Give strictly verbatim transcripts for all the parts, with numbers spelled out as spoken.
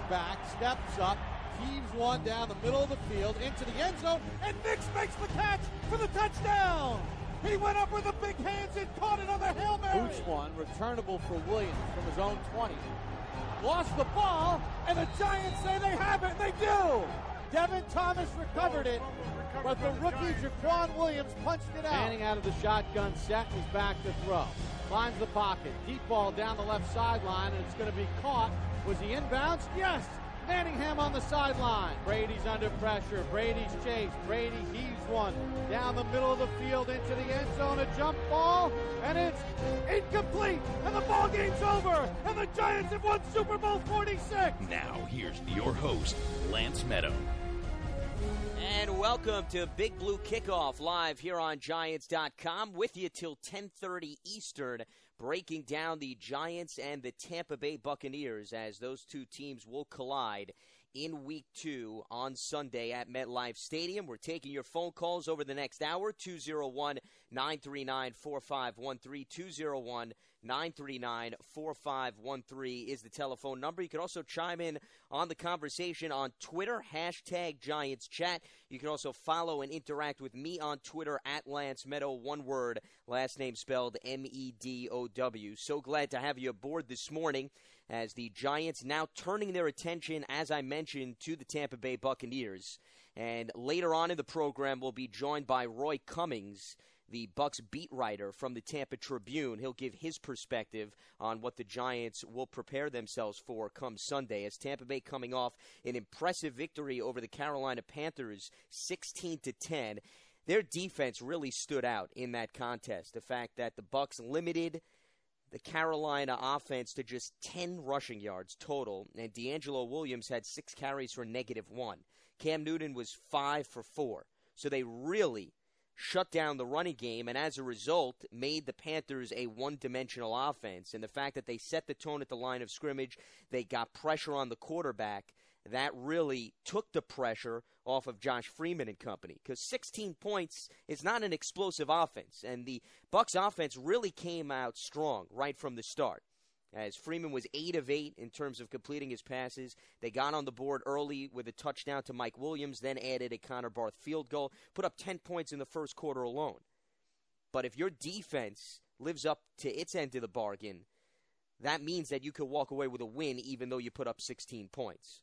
back, steps up, heaves one down the middle of the field into the end zone, and Nix makes the catch for the touchdown. He went up with the big hands and caught it on the Hail Mary. Boots one, returnable for Williams from his own twenty. Lost the ball, and the Giants say they have it, and they do. Devin Thomas recovered it, but the rookie Jaquan Williams punched it out. Manning out of the shotgun set, is back to throw. Finds the pocket, deep ball down the left sideline, and it's going to be caught. Was he inbounds? Yes! Manningham on the sideline. Brady's under pressure. Brady's chased. Brady heaves one down the middle of the field into the end zone. A jump ball, and it's incomplete. And the ball game's over. And the Giants have won Super Bowl forty-six. Now, here's your host, Lance Meadow. And welcome to Big Blue Kickoff live here on Giants dot com with you till ten thirty Eastern, breaking down the Giants and the Tampa Bay Buccaneers as those two teams will collide in week two on Sunday at MetLife Stadium. We're taking your phone calls over the next hour, two oh one, nine three nine, four five one three, two oh one, nine three nine, four five one three is the telephone number. You can also chime in on the conversation on Twitter, hashtag Giants Chat. You can also follow and interact with me on Twitter at Lance Meadow, one word, last name spelled M E D O W. So glad to have you aboard this morning as the Giants now turning their attention, as I mentioned, to the Tampa Bay Buccaneers. And later on in the program, we'll be joined by Roy Cummings, the Bucs beat writer from the Tampa Tribune. He'll give his perspective on what the Giants will prepare themselves for come Sunday, as Tampa Bay coming off an impressive victory over the Carolina Panthers, sixteen to ten. Their defense really stood out in that contest. The fact that the Bucs limited the Carolina offense to just ten rushing yards total, and D'Angelo Williams had six carries for negative one. Cam Newton was five for four. So they really shut down the running game, and as a result, made the Panthers a one-dimensional offense. And the fact that they set the tone at the line of scrimmage, they got pressure on the quarterback, that really took the pressure off of Josh Freeman and company. Because sixteen points is not an explosive offense, and the Bucs offense really came out strong right from the start. As Freeman was eight of eight in terms of completing his passes. They got on the board early with a touchdown to Mike Williams, then added a Connor Barth field goal, put up ten points in the first quarter alone. But if your defense lives up to its end of the bargain, that means that you could walk away with a win even though you put up sixteen points.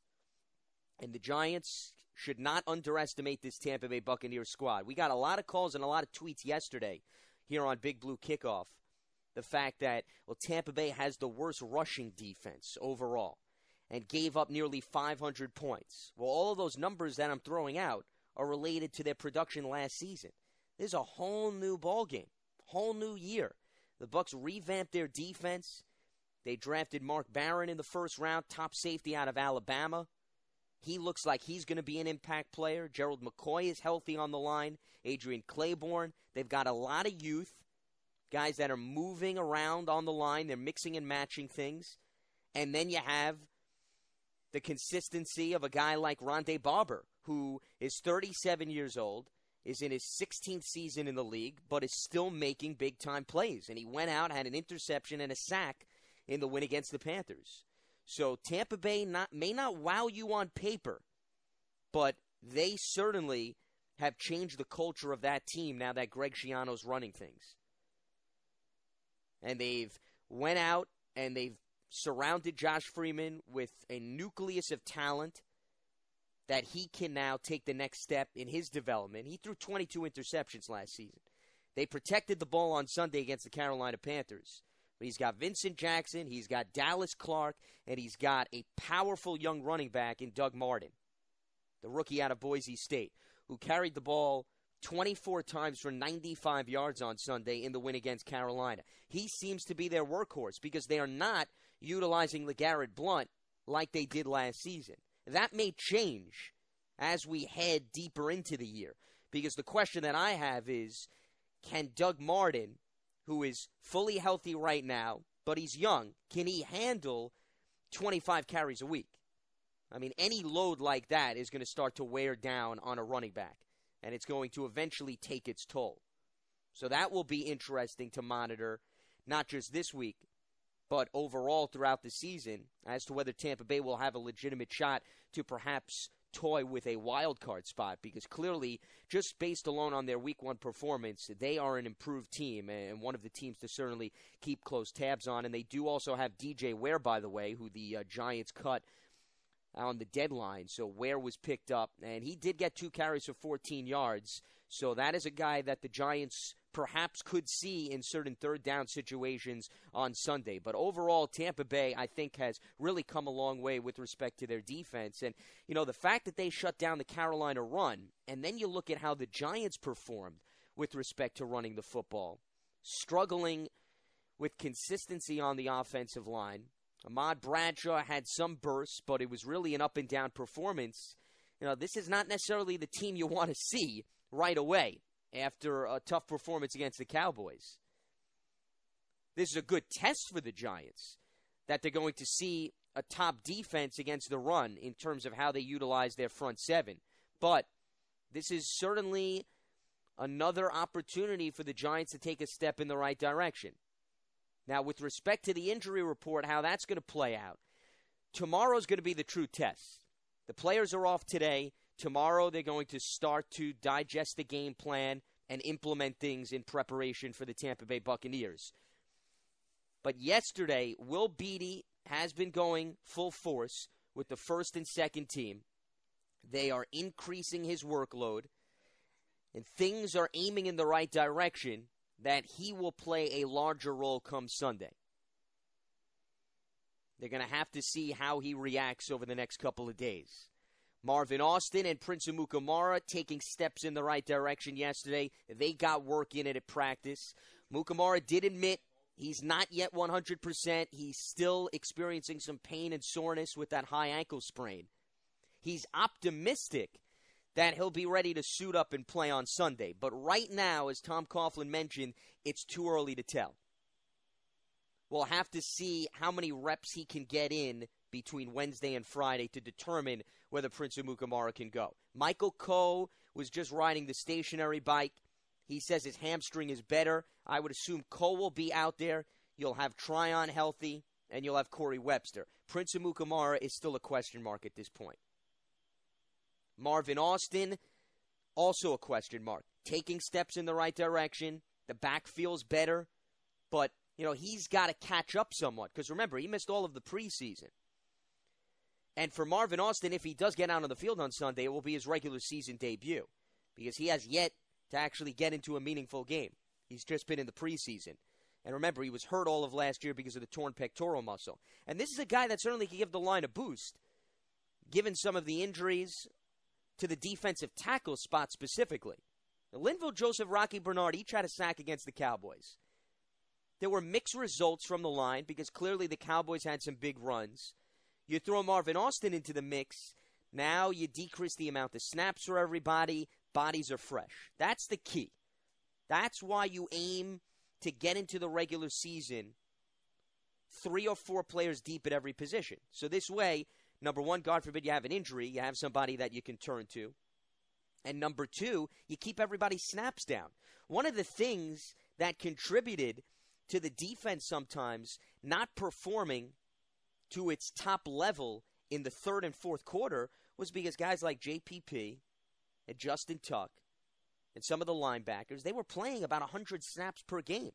And the Giants should not underestimate this Tampa Bay Buccaneers squad. We got a lot of calls and a lot of tweets yesterday here on Big Blue Kickoff. The fact that, well, Tampa Bay has the worst rushing defense overall and gave up nearly five hundred points. Well, all of those numbers that I'm throwing out are related to their production last season. There's a whole new ballgame, whole new year. The Bucs revamped their defense. They drafted Mark Barron in the first round, top safety out of Alabama. He looks like he's going to be an impact player. Gerald McCoy is healthy on the line. Adrian Claiborne. They've got a lot of youth, guys that are moving around on the line. They're mixing and matching things. And then you have the consistency of a guy like Rondé Barber, who is thirty-seven years old, is in his sixteenth season in the league, but is still making big-time plays. And he went out, had an interception and a sack in the win against the Panthers. So Tampa Bay not, may not wow you on paper, but they certainly have changed the culture of that team now that Greg Schiano's running things. And they've went out and they've surrounded Josh Freeman with a nucleus of talent that he can now take the next step in his development. He threw twenty-two interceptions last season. They protected the ball on Sunday against the Carolina Panthers. But he's got Vincent Jackson, he's got Dallas Clark, and he's got a powerful young running back in Doug Martin, the rookie out of Boise State, who carried the ball twenty-four times for ninety-five yards on Sunday in the win against Carolina. He seems to be their workhorse because they are not utilizing LeGarrette Blount like they did last season. That may change as we head deeper into the year, because the question that I have is, can Doug Martin, who is fully healthy right now, but he's young, can he handle twenty-five carries a week? I mean, any load like that is going to start to wear down on a running back, and it's going to eventually take its toll. So that will be interesting to monitor, not just this week, but overall throughout the season as to whether Tampa Bay will have a legitimate shot to perhaps toy with a wild card spot, because clearly, just based alone on their week one performance, they are an improved team and one of the teams to certainly keep close tabs on. And they do also have D J Ware, by the way, who the uh, Giants cut on the deadline. So Ware was picked up, and he did get two carries for fourteen yards. So that is a guy that the Giants perhaps could see in certain third down situations on Sunday. But overall, Tampa Bay, I think, has really come a long way with respect to their defense. And, you know, the fact that they shut down the Carolina run, and then you look at how the Giants performed with respect to running the football, struggling with consistency on the offensive line. Ahmad Bradshaw had some bursts, but it was really an up-and-down performance. You know, this is not necessarily the team you want to see right away after a tough performance against the Cowboys. This is a good test for the Giants, that they're going to see a top defense against the run in terms of how they utilize their front seven. But this is certainly another opportunity for the Giants to take a step in the right direction. Now, with respect to the injury report, how that's going to play out, tomorrow's going to be the true test. The players are off today. Tomorrow they're going to start to digest the game plan and implement things in preparation for the Tampa Bay Buccaneers. But yesterday, Will Beatty has been going full force with the first and second team. They are increasing his workload, and things are aiming in the right direction that he will play a larger role come Sunday. They're going to have to see how he reacts over the next couple of days. Marvin Austin and Prince Amukamara taking steps in the right direction yesterday. They got work in it at practice. Mukamara did admit he's not yet one hundred percent. He's still experiencing some pain and soreness with that high ankle sprain. He's optimistic that he'll be ready to suit up and play on Sunday. But right now, as Tom Coughlin mentioned, it's too early to tell. We'll have to see how many reps he can get in between Wednesday and Friday to determine whether Prince Amukamara can go. Michael Coe was just riding the stationary bike. He says his hamstring is better. I would assume Coe will be out there. You'll have Tryon healthy, and you'll have Corey Webster. Prince Amukamara is still a question mark at this point. Marvin Austin, also a question mark. Taking steps in the right direction. The back feels better, but you know, he's got to catch up somewhat. Because remember, he missed all of the preseason. And for Marvin Austin, if he does get out on the field on Sunday, it will be his regular season debut. Because he has yet to actually get into a meaningful game. He's just been in the preseason. And remember, he was hurt all of last year because of the torn pectoral muscle. And this is a guy that certainly can give the line a boost, given some of the injuries to the defensive tackle spot specifically. Now, Linval Joseph, Rocky Bernard each had a sack against the Cowboys. There were mixed results from the line because clearly the Cowboys had some big runs. You throw Marvin Austin into the mix, now you decrease the amount of snaps for everybody, bodies are fresh. That's the key. That's why you aim to get into the regular season three or four players deep at every position. So this way, number one, God forbid you have an injury, you have somebody that you can turn to. And number two, you keep everybody's snaps down. One of the things that contributed to the defense sometimes not performing to its top level in the third and fourth quarter was because guys like J P P and Justin Tuck and some of the linebackers, they were playing about one hundred snaps per game.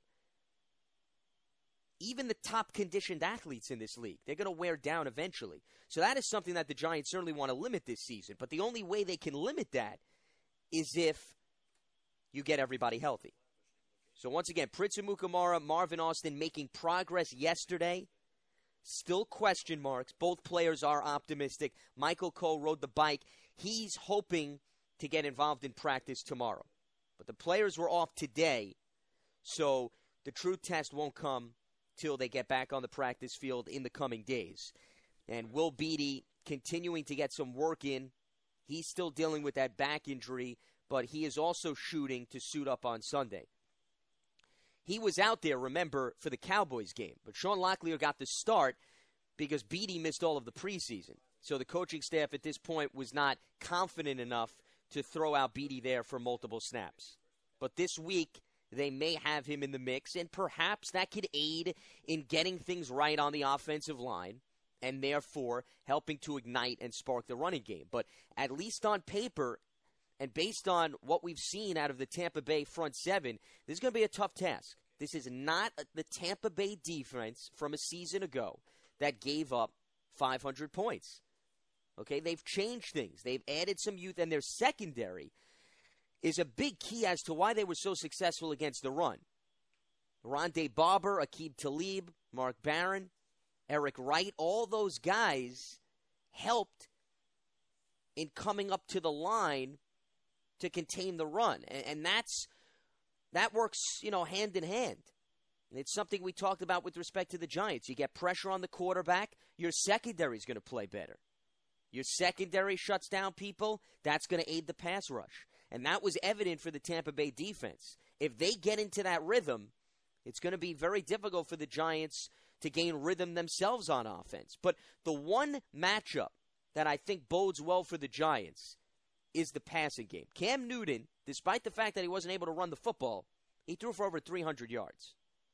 Even the top conditioned athletes in this league, they're going to wear down eventually. So that is something that the Giants certainly want to limit this season. But the only way they can limit that is if you get everybody healthy. So once again, Prince Amukamara, Marvin Austin making progress yesterday. Still question marks. Both players are optimistic. Michael Coe rode the bike. He's hoping to get involved in practice tomorrow. But the players were off today, so the true test won't come till they get back on the practice field in the coming days. And Will Beatty continuing to get some work in. He's still dealing with that back injury, but he is also shooting to suit up on Sunday. He was out there, remember, for the Cowboys game. But Sean Locklear got the start because Beatty missed all of the preseason. So the coaching staff at this point was not confident enough to throw out Beatty there for multiple snaps. But this week, they may have him in the mix, and perhaps that could aid in getting things right on the offensive line and therefore helping to ignite and spark the running game. But at least on paper and based on what we've seen out of the Tampa Bay front seven, this is going to be a tough task. This is not the Tampa Bay defense from a season ago that gave up five hundred points. Okay, they've changed things. They've added some youth, and their secondary is a big key as to why they were so successful against the run. Rondé Barber, Aqib Talib, Mark Barron, Eric Wright, all those guys helped in coming up to the line to contain the run. And, and that's that works, you know, hand in hand. And it's something we talked about with respect to the Giants. You get pressure on the quarterback, your secondary is going to play better. Your secondary shuts down people, that's going to aid the pass rush. And that was evident for the Tampa Bay defense. If they get into that rhythm, it's going to be very difficult for the Giants to gain rhythm themselves on offense. But the one matchup that I think bodes well for the Giants is the passing game. Cam Newton, despite the fact that he wasn't able to run the football, he threw for over three hundred yards.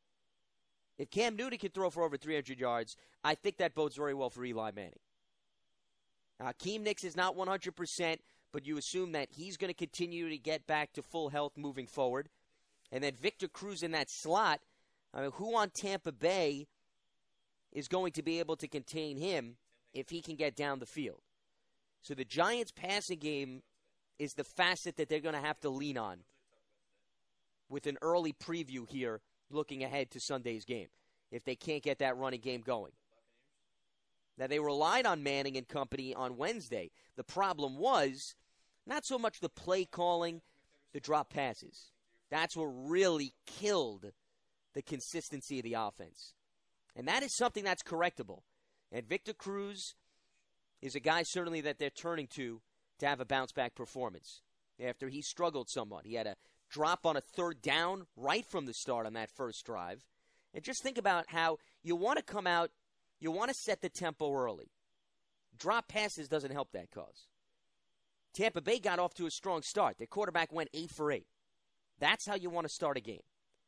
If Cam Newton can throw for over three hundred yards, I think that bodes very well for Eli Manning. Uh, Akeem Nicks is not one hundred percent, but you assume that he's going to continue to get back to full health moving forward. And then Victor Cruz in that slot, I mean, who on Tampa Bay is going to be able to contain him if he can get down the field? So the Giants' passing game is the facet that they're going to have to lean on with an early preview here looking ahead to Sunday's game if they can't get that running game going. Now, they relied on Manning and company on Wednesday. The problem was not so much the play calling, the drop passes. That's what really killed the consistency of the offense. And that is something that's correctable. And Victor Cruz is a guy certainly that they're turning to to have a bounce-back performance after he struggled somewhat. He had a drop on a third down right from the start on that first drive. And just think about how you want to come out, you want to set the tempo early. Drop passes doesn't help that cause. Tampa Bay got off to a strong start. Their quarterback went eight for eight. That's how you want to start a game.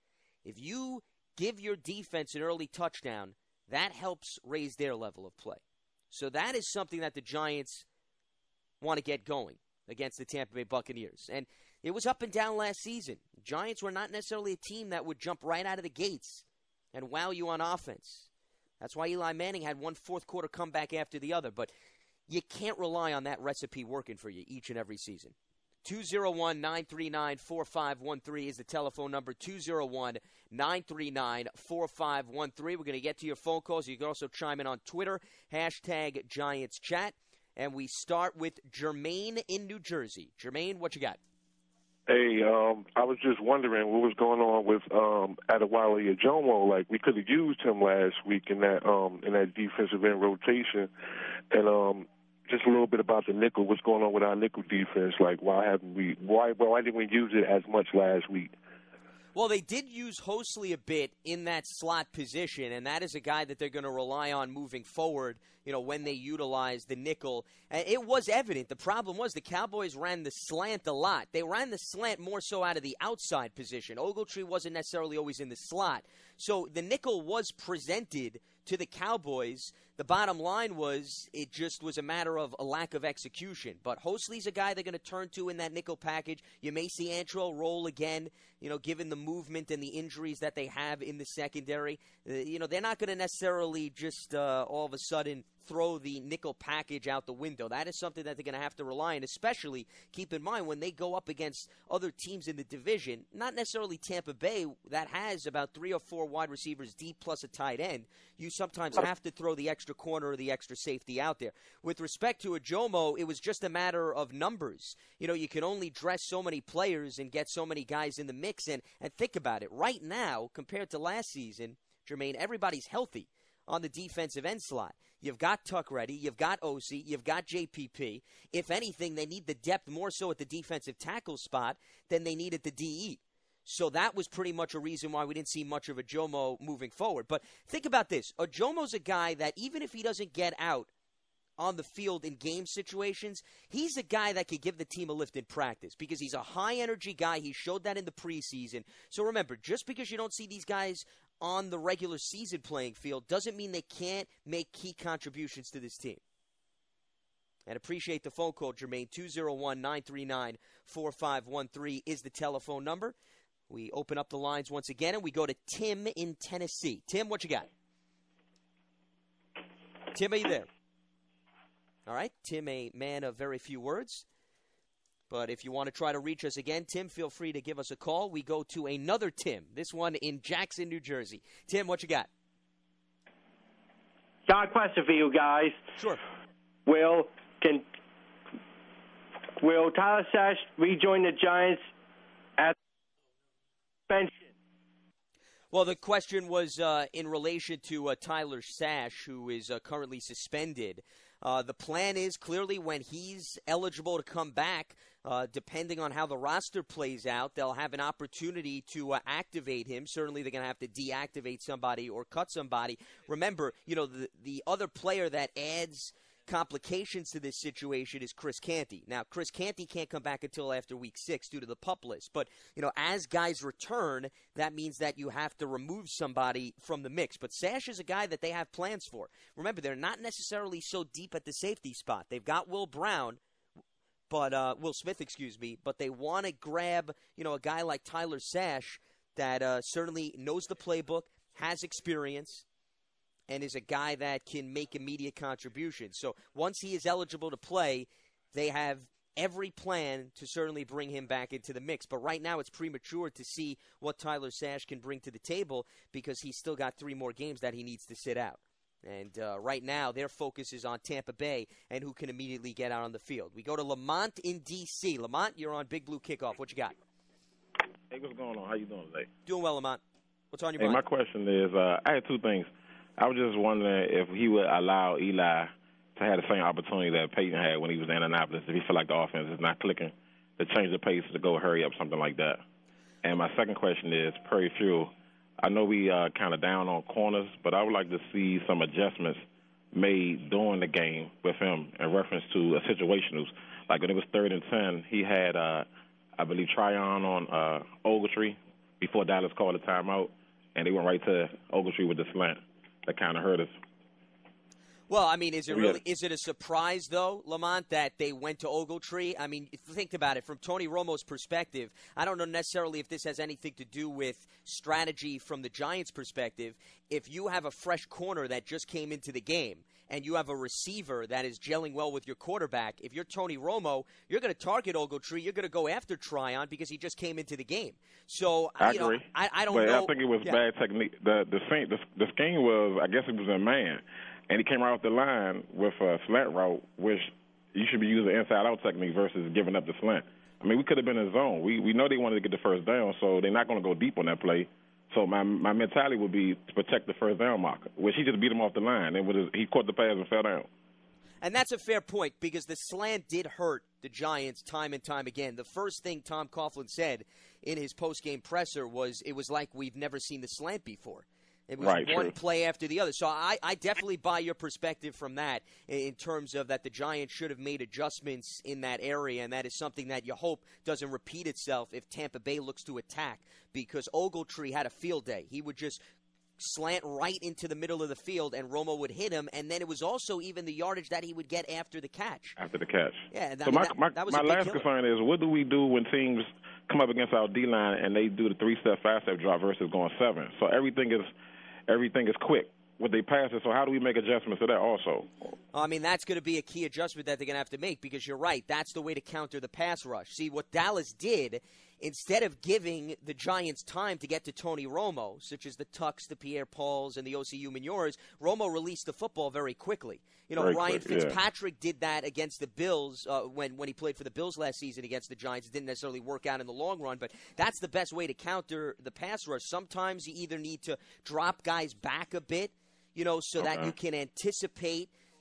If you give your defense an early touchdown, that helps raise their level of play. So that is something that the Giants want to get going against the Tampa Bay Buccaneers. And it was up and down last season. The Giants were not necessarily a team that would jump right out of the gates and wow you on offense. That's why Eli Manning had one fourth quarter comeback after the other. But you can't rely on that recipe working for you each and every season. two oh one, nine three nine, four five one three is the telephone number, two oh one, nine three nine, four five one three. We're going to get to your phone calls. You can also chime in on Twitter, hashtag Giants Chat. And we start with Jermaine in New Jersey. Jermaine, what you got? Hey, um, I was just wondering what was going on with um, Adewale Ajomo. Like, we could have used him last week in that um, in that defensive end rotation. And um, just a little bit about the nickel. What's going on with our nickel defense? Like, why haven't we? Why why didn't we use it as much last week? Well, they did use Hosley a bit in that slot position, and that is a guy that they're going to rely on moving forward, you know, when they utilize the nickel. And it was evident. The problem was the Cowboys ran the slant a lot. They ran the slant more so out of the outside position. Ogletree wasn't necessarily always in the slot. So the nickel was presented to the Cowboys. The bottom line was it just was a matter of a lack of execution. But Hosley's a guy they're going to turn to in that nickel package. You may see Antrell roll again, you know, given the movement and the injuries that they have in the secondary. Uh, you know, they're not going to necessarily just uh, all of a sudden throw the nickel package out the window. That is something that they're going to have to rely on, especially keep in mind when they go up against other teams in the division, not necessarily Tampa Bay, that has about three or four wide receivers deep plus a tight end. You sometimes have to throw the extra corner or the extra safety out there. With respect to Ajomo, it was just a matter of numbers. You know, you can only dress so many players and get so many guys in the mix. And, and think about it. Right now, compared to last season, Jermaine, everybody's healthy on the defensive end slot. You've got Tuck ready. You've got O C. You've got J P P. If anything, they need the depth more so at the defensive tackle spot than they need at the D E. So that was pretty much a reason why we didn't see much of Ajomo moving forward. But think about this. Ajomo's a guy that even if he doesn't get out on the field in game situations, he's a guy that could give the team a lift in practice because he's a high-energy guy. He showed that in the preseason. So remember, just because you don't see these guys on the regular season playing field doesn't mean they can't make key contributions to this team. And appreciate the phone call, Jermaine. two oh one, nine three nine, four five one three is the telephone number. We open up the lines once again, and we go to Tim in Tennessee. Tim, what you got? Tim, are you there? All right, Tim, a man of very few words. But if you want to try to reach us again, Tim, feel free to give us a call. We go to another Tim, this one in Jackson, New Jersey. Tim, what you got? Got a question for you guys. Sure. Will can will Tyler Sash rejoin the Giants at suspension? Well, the question was uh, in relation to uh, Tyler Sash, who is uh, currently suspended. Uh, the plan is clearly when he's eligible to come back, uh, depending on how the roster plays out, they'll have an opportunity to uh, activate him. Certainly they're going to have to deactivate somebody or cut somebody. Remember, you know, the, the other player that adds complications to this situation is Chris Canty. Now, Chris Canty can't come back until after week six due to the PUP list. But, you know, as guys return, that means that you have to remove somebody from the mix. But Sash is a guy that they have plans for. Remember, they're not necessarily so deep at the safety spot. They've got Will Brown, but uh, Will Smith, excuse me, but they want to grab, you know, a guy like Tyler Sash that uh, certainly knows the playbook, has experience, and is a guy that can make immediate contributions. So once he is eligible to play, they have every plan to certainly bring him back into the mix. But right now it's premature to see what Tyler Sash can bring to the table because he's still got three more games that he needs to sit out. And uh, right now their focus is on Tampa Bay and who can immediately get out on the field. We go to Lamont in D C Lamont, you're on Big Blue Kickoff. What you got? Hey, what's going on? How you doing today? Doing well, Lamont. What's on your hey, mind? My question is, uh, I had two things. I was just wondering if he would allow Eli to have the same opportunity that Peyton had when he was in Indianapolis, if he felt like the offense is not clicking, to change the pace to go hurry up, something like that. And my second question is, Prairie Fuel, I know we uh, kind of down on corners, but I would like to see some adjustments made during the game with him in reference to uh, situationals. Like when it was third and ten, he had, uh, I believe, Tryon on uh, Ogletree before Dallas called a timeout, and they went right to Ogletree with the slant. That kind of hurt us. Well, I mean, is it really is it a surprise, though, Lamont, that they went to Ogletree? I mean, think about it. From Tony Romo's perspective, I don't know necessarily if this has anything to do with strategy from the Giants' perspective. If you have a fresh corner that just came into the game and you have a receiver that is gelling well with your quarterback, if you're Tony Romo, you're going to target Ogletree. You're going to go after Tryon because he just came into the game. So, I you agree. know, I, I don't but know. I think it was yeah. bad technique. The the, thing, the the scheme was, I guess it was in man. And he came right off the line with a slant route, which you should be using inside-out technique versus giving up the slant. I mean, we could have been in zone. We we know they wanted to get the first down, so they're not going to go deep on that play. So my my mentality would be to protect the first down marker, which he just beat him off the line. And with his, he caught the pass and fell down. And that's a fair point because the slant did hurt the Giants time and time again. The first thing Tom Coughlin said in his post-game presser was it was like we've never seen the slant before. It was right, one true. play after the other. So I, I definitely buy your perspective from that in terms of that the Giants should have made adjustments in that area, and that is something that you hope doesn't repeat itself if Tampa Bay looks to attack because Ogletree had a field day. He would just slant right into the middle of the field, and Romo would hit him, and then it was also even the yardage that he would get after the catch. After the catch. Yeah, that, so my, that, my, that was my a big last killer. concern is, what do we do when teams come up against our D-line and they do the three-step, five-step drop versus going seven? So everything is – Everything is quick when they pass it, so how do we make adjustments to that also? I mean, that's going to be a key adjustment that they're going to have to make because you're right. That's the way to counter the pass rush. See, what Dallas did, instead of giving the Giants time to get to Tony Romo, such as the Tucks, the Pierre-Pauls, and the O C U Manures, Romo released the football very quickly. You know, very Ryan quick, Fitzpatrick yeah. did that against the Bills uh, when, when he played for the Bills last season against the Giants. It didn't necessarily work out in the long run, but that's the best way to counter the pass rush. Sometimes you either need to drop guys back a bit, you know, so okay. that you can anticipate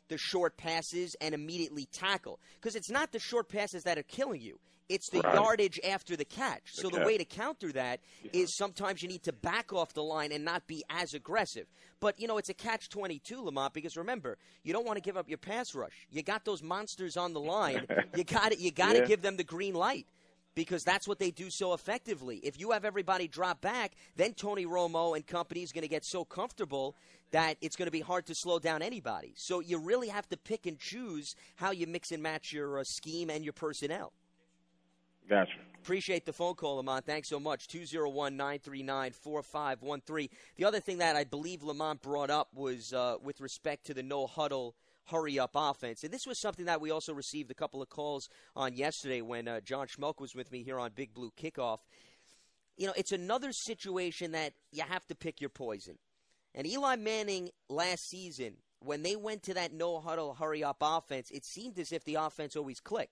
the short passes and immediately tackle. Because it's not the short passes that are killing you. It's the right. yardage after the catch. The so catch. the way to counter that is sometimes you need to back off the line and not be as aggressive. But, you know, it's a catch twenty-two, Lamont, because remember, you don't want to give up your pass rush. You got those monsters on the line. You got to you got to yeah. give them the green light. Because that's what they do so effectively. If you have everybody drop back, then Tony Romo and company is going to get so comfortable that it's going to be hard to slow down anybody. So you really have to pick and choose how you mix and match your uh, scheme and your personnel. Gotcha. Appreciate the phone call, Lamont. Thanks so much. two oh one, nine three nine, four five one three. The other thing that I believe Lamont brought up was uh, with respect to the no-huddle hurry-up offense. And this was something that we also received a couple of calls on yesterday when uh, John Schmelk was with me here on Big Blue Kickoff. You know, it's another situation that you have to pick your poison. And Eli Manning last season, when they went to that no-huddle hurry-up offense, it seemed as if the offense always clicked.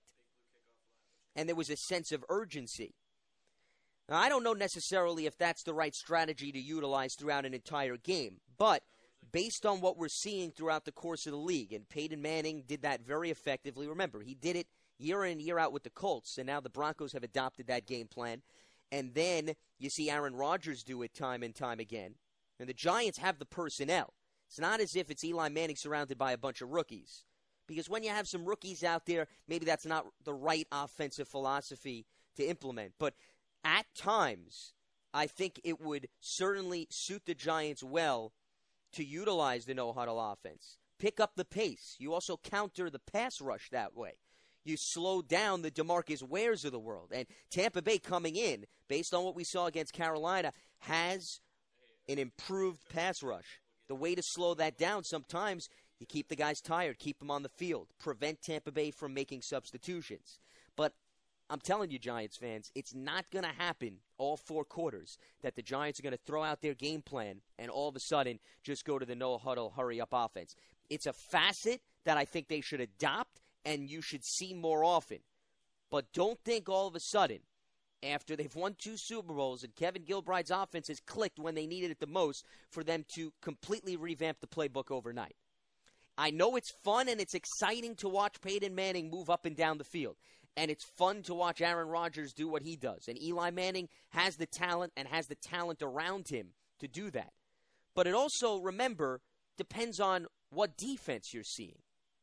And there was a sense of urgency. Now, I don't know necessarily if that's the right strategy to utilize throughout an entire game, but based on what we're seeing throughout the course of the league, and Peyton Manning did that very effectively. Remember, he did it year in and year out with the Colts, and now the Broncos have adopted that game plan. And then you see Aaron Rodgers do it time and time again. And the Giants have the personnel. It's not as if it's Eli Manning surrounded by a bunch of rookies. Because when you have some rookies out there, maybe that's not the right offensive philosophy to implement. But at times, I think it would certainly suit the Giants well to utilize the no-huddle offense. Pick up the pace. You also counter the pass rush that way. You slow down the DeMarcus Wares of the world. And Tampa Bay coming in, based on what we saw against Carolina, has an improved pass rush. The way to slow that down sometimes, you keep the guys tired, keep them on the field, prevent Tampa Bay from making substitutions. But I'm telling you, Giants fans, it's not going to happen all four quarters that the Giants are going to throw out their game plan and all of a sudden just go to the no-huddle, hurry-up offense. It's a facet that I think they should adopt and you should see more often. But don't think all of a sudden, after they've won two Super Bowls and Kevin Gilbride's offense has clicked when they needed it the most, for them to completely revamp the playbook overnight. I know it's fun and it's exciting to watch Peyton Manning move up and down the field. And it's fun to watch Aaron Rodgers do what he does. And Eli Manning has the talent and has the talent around him to do that. But it also, remember, depends on what defense you're seeing.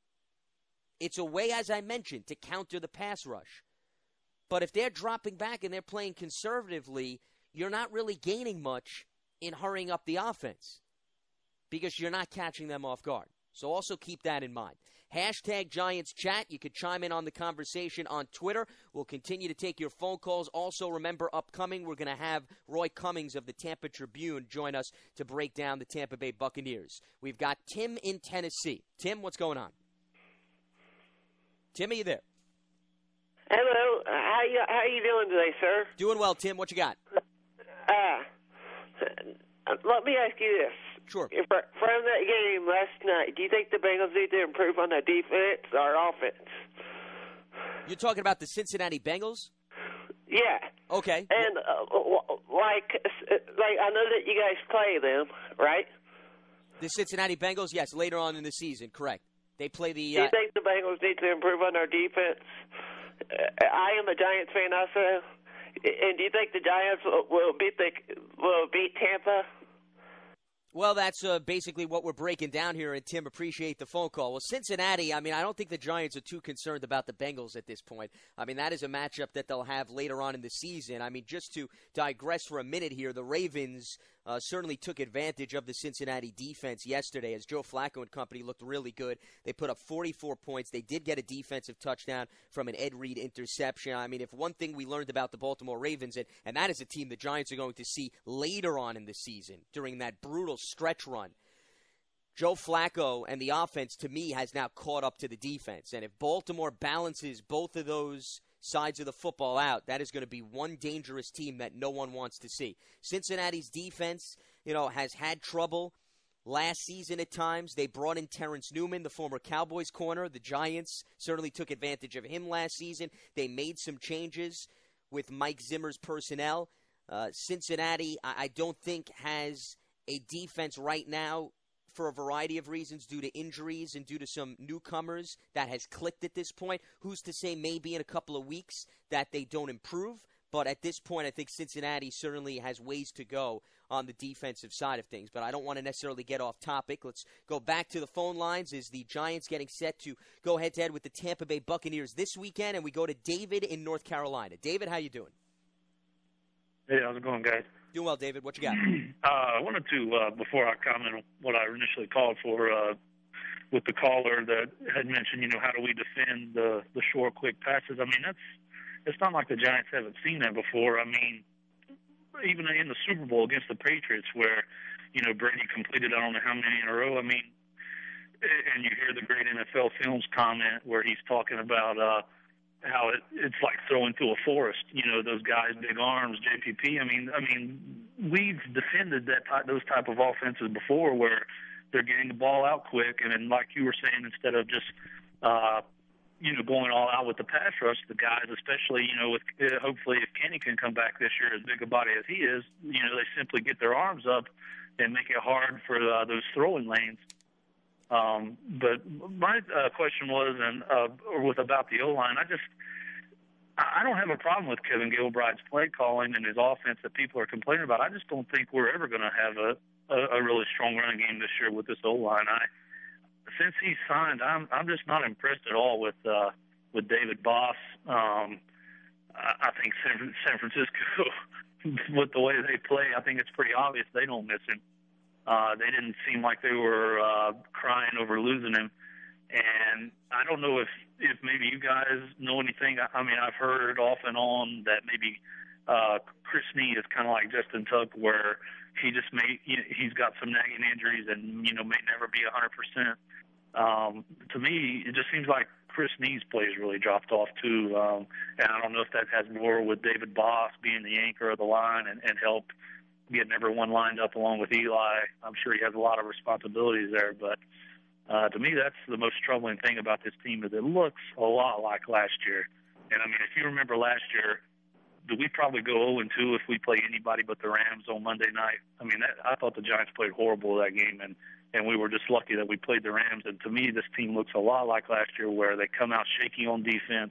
It's a way, as I mentioned, to counter the pass rush. But if they're dropping back and they're playing conservatively, you're not really gaining much in hurrying up the offense because you're not catching them off guard. So also keep that in mind. Hashtag Giants Chat. You could chime in on the conversation on Twitter. We'll continue to take your phone calls. Also, remember, upcoming, we're going to have Roy Cummings of the Tampa Tribune join us to break down the Tampa Bay Buccaneers. We've got Tim in Tennessee. Tim, what's going on? Tim, are you there? Hello. How you how you doing today, sir? Doing well, Tim. What you got? Uh, let me ask you this. Sure. If, from that game last night, do you think the Bengals need to improve on their defense or offense? You're talking about the Cincinnati Bengals? Yeah. Okay. And uh, like, like I know that you guys play them, right? The Cincinnati Bengals, yes, later on in the season, correct. They play the. Do you uh, think the Bengals need to improve on their defense? Uh, I am a Giants fan also. And do you think the Giants will, will beat the will beat Tampa? Well, that's uh, basically what we're breaking down here, and Tim, appreciate the phone call. Well, Cincinnati, I mean, I don't think the Giants are too concerned about the Bengals at this point. I mean, that is a matchup that they'll have later on in the season. I mean, just to digress for a minute here, the Ravens uh, certainly took advantage of the Cincinnati defense yesterday as Joe Flacco and company looked really good. They put up forty-four points. They did get a defensive touchdown from an Ed Reed interception. I mean, if one thing we learned about the Baltimore Ravens, and, and that is a team the Giants are going to see later on in the season during that brutal stretch run, Joe Flacco and the offense, to me, has now caught up to the defense. And if Baltimore balances both of those sides of the football out, that is going to be one dangerous team that no one wants to see. Cincinnati's defense, you know, has had trouble last season at times. They brought in Terrence Newman, the former Cowboys corner. The Giants certainly took advantage of him last season. They made some changes with Mike Zimmer's personnel. Uh, Cincinnati, I, I don't think has a defense right now for a variety of reasons due to injuries and due to some newcomers that has clicked at this point. Who's to say maybe in a couple of weeks that they don't improve? But at this point, I think Cincinnati certainly has ways to go on the defensive side of things. But I don't want to necessarily get off topic. Let's go back to the phone lines. Is the Giants getting set to go head-to-head with the Tampa Bay Buccaneers this weekend? And we go to David in North Carolina. David, how you doing? Hey, how's it going, guys? Doing well, David. What you got? uh, I wanted to, uh, before I comment on what I initially called for, uh, with the caller that had mentioned, you know, how do we defend the, the short, quick passes? I mean, that's it's not like the Giants haven't seen that before. I mean, even in the Super Bowl against the Patriots where, you know, Brady completed I don't know how many in a row. I mean, and you hear the great N F L Films comment where he's talking about uh, how it, it's like throwing through a forest, you know, those guys, big arms, J P P. I mean, I mean, we've defended that type, those type of offenses before where they're getting the ball out quick. And then like you were saying, instead of just, uh, you know, going all out with the pass rush, the guys, especially, you know, with uh, hopefully if Kenny can come back this year, as big a body as he is, you know, they simply get their arms up and make it hard for uh, those throwing lanes. Um, but my uh, question was, and uh, with about the O-line, I just, I don't have a problem with Kevin Gilbride's play calling and his offense that people are complaining about. I just don't think we're ever going to have a, a, a really strong running game this year with this O-line. I, since he signed, I'm I'm just not impressed at all with uh, with David Boss. Um, I, I think San, San Francisco, with the way they play, I think it's pretty obvious they don't miss him. Uh, they didn't seem like they were uh, crying over losing him. And I don't know if, if maybe you guys know anything. I, I mean, I've heard off and on that maybe uh, Chris Nee is kind of like Justin Tuck, where he just may, you know, he's got some nagging injuries and, you know, may never be one hundred percent. Um, to me, it just seems like Chris Nee's plays really dropped off too. Um, and I don't know if that has more with David Boss being the anchor of the line and, and help getting everyone lined up along with Eli. I'm sure he has a lot of responsibilities there, but uh, to me, that's the most troubling thing about this team is it looks a lot like last year. And I mean, if you remember last year, do we probably go oh and two if we play anybody but the Rams on Monday night? I mean, that, I thought the Giants played horrible that game, and, and we were just lucky that we played the Rams. And to me, this team looks a lot like last year, where they come out shaky on defense,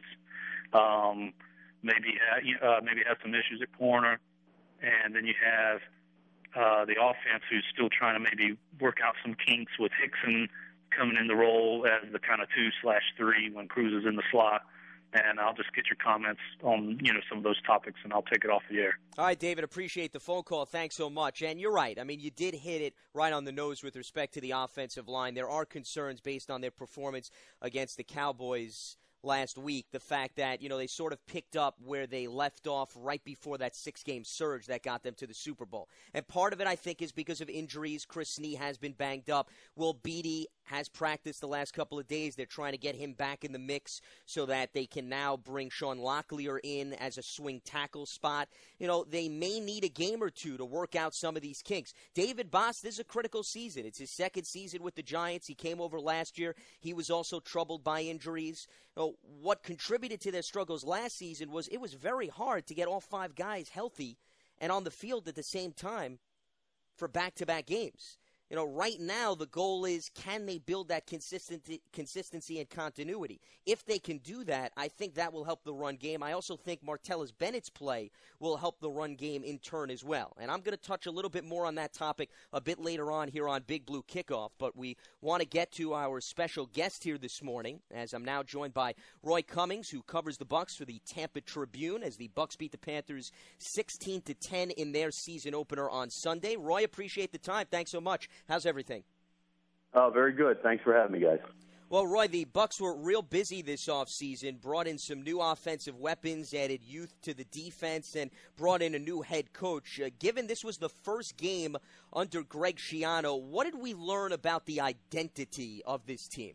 um, maybe uh, maybe have some issues at corner, and then you have uh, the offense who's still trying to maybe work out some kinks with Hickson coming in the role as the kind of two slash three when Cruz is in the slot. And I'll just get your comments on, you know, some of those topics, and I'll take it off the air. All right, David, appreciate the phone call. Thanks so much. And you're right. I mean, you did hit it right on the nose with respect to the offensive line. There are concerns based on their performance against the Cowboys last week. The fact that, you know, they sort of picked up where they left off right before that six-game surge that got them to the Super Bowl. And part of it, I think, is because of injuries. Chris Nee has been banged up. Will Beatty has practiced the last couple of days. They're trying to get him back in the mix so that they can now bring Sean Locklear in as a swing tackle spot. You know, they may need a game or two to work out some of these kinks. David Boss, this is a critical season. It's his second season with the Giants. He came over last year. He was also troubled by injuries. You know, what contributed to their struggles last season was it was very hard to get all five guys healthy and on the field at the same time for back-to-back games. You know, right now the goal is, can they build that consistency, consistency and continuity? If they can do that, I think that will help the run game. I also think Martellus Bennett's play will help the run game in turn as well. And I'm going to touch a little bit more on that topic a bit later on here on Big Blue Kickoff. But we want to get to our special guest here this morning, as I'm now joined by Roy Cummings, who covers the Bucs for the Tampa Tribune, as the Bucs beat the Panthers sixteen to ten in their season opener on Sunday. Roy, appreciate the time. Thanks so much. How's everything? Oh, very good. Thanks for having me, guys. Well, Roy, the Bucs were real busy this offseason, brought in some new offensive weapons, added youth to the defense, and brought in a new head coach. Uh, given this was the first game under Greg Schiano, what did we learn about the identity of this team?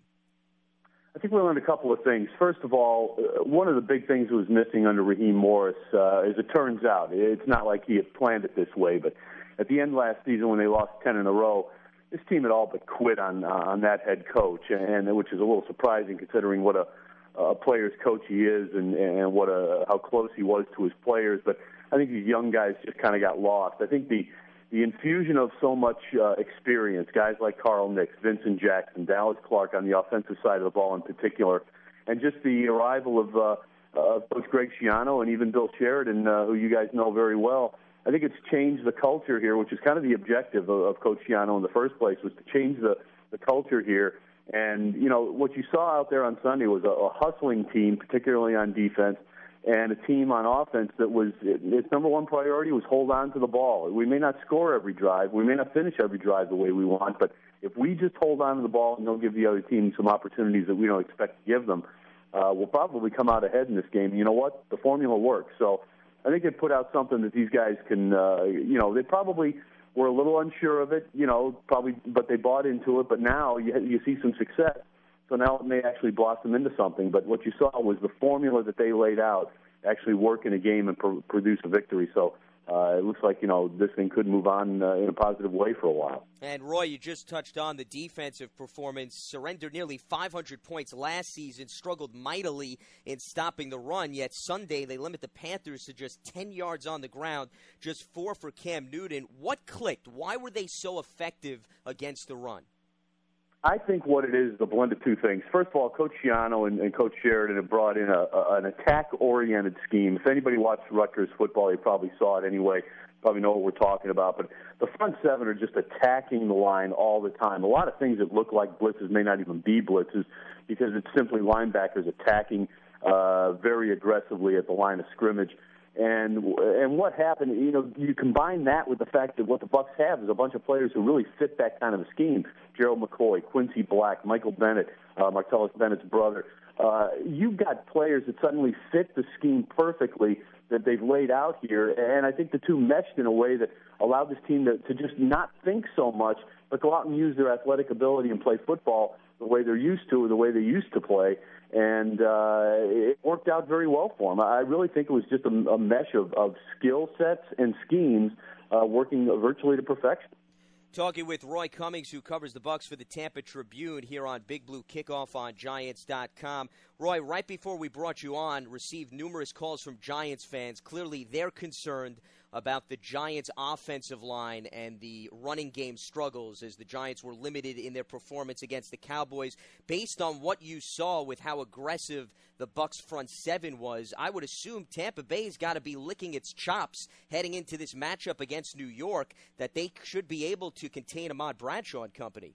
I think we learned a couple of things. First of all, uh, one of the big things that was missing under Raheem Morris, uh, as it turns out, it's not like he had planned it this way, but at the end last season when they lost ten in a row, this team had all but quit on uh, on that head coach, and which is a little surprising considering what a, a player's coach he is and, and what a how close he was to his players. But I think these young guys just kind of got lost. I think the the infusion of so much uh, experience, guys like Carl Nicks, Vincent Jackson, Dallas Clark on the offensive side of the ball in particular, and just the arrival of uh, uh, Coach Greg Schiano and even Bill Sheridan, uh, who you guys know very well. I think it's changed the culture here, which is kind of the objective of, of Coach Schiano in the first place, was to change the, the culture here. And, you know, what you saw out there on Sunday was a, a hustling team, particularly on defense, and a team on offense that was, its number one priority was hold on to the ball. We may not score every drive. We may not finish every drive the way we want, but if we just hold on to the ball and don't give the other team some opportunities that we don't expect to give them, uh, we'll probably come out ahead in this game. And you know what? The formula works. So I think they put out something that these guys can, uh, you know, they probably were a little unsure of it, you know, probably, but they bought into it. But now you, you see some success. So now it may actually blossom into something. But what you saw was the formula that they laid out actually work in a game and pr- produce a victory. So uh, it looks like, you know, this thing could move on uh, in a positive way for a while. And, Roy, you just touched on the defensive performance. Surrendered nearly five hundred points last season, struggled mightily in stopping the run, yet Sunday they limit the Panthers to just ten yards on the ground, just four for Cam Newton. What clicked? Why were they so effective against the run? I think what it is, the blend of two things. First of all, Coach Schiano and, and Coach Sheridan have brought in a, a, an attack-oriented scheme. If anybody watched Rutgers football, they probably saw it anyway, probably know what we're talking about. But the front seven are just attacking the line all the time. A lot of things that look like blitzes may not even be blitzes because it's simply linebackers attacking uh, very aggressively at the line of scrimmage. And and what happened, you know, you combine that with the fact that what the Bucs have is a bunch of players who really fit that kind of a scheme. Gerald McCoy, Quincy Black, Michael Bennett, uh, Martellus Bennett's brother. Uh, you've got players that suddenly fit the scheme perfectly that they've laid out here. And I think the two meshed in a way that allowed this team to, to just not think so much, but go out and use their athletic ability and play football the way they're used to or the way they used to play. And uh, it worked out very well for them. I really think it was just a, a mesh of, of skill sets and schemes uh, working virtually to perfection. Talking with Roy Cummings, who covers the Bucs for the Tampa Tribune here on Big Blue Kickoff on Giants dot com. Roy, right before we brought you on, received numerous calls from Giants fans. Clearly, they're concerned about the Giants' offensive line and the running game struggles as the Giants were limited in their performance against the Cowboys. Based on what you saw with how aggressive the Bucs front seven was, I would assume Tampa Bay's got to be licking its chops heading into this matchup against New York, that they should be able to contain Ahmad Bradshaw and company.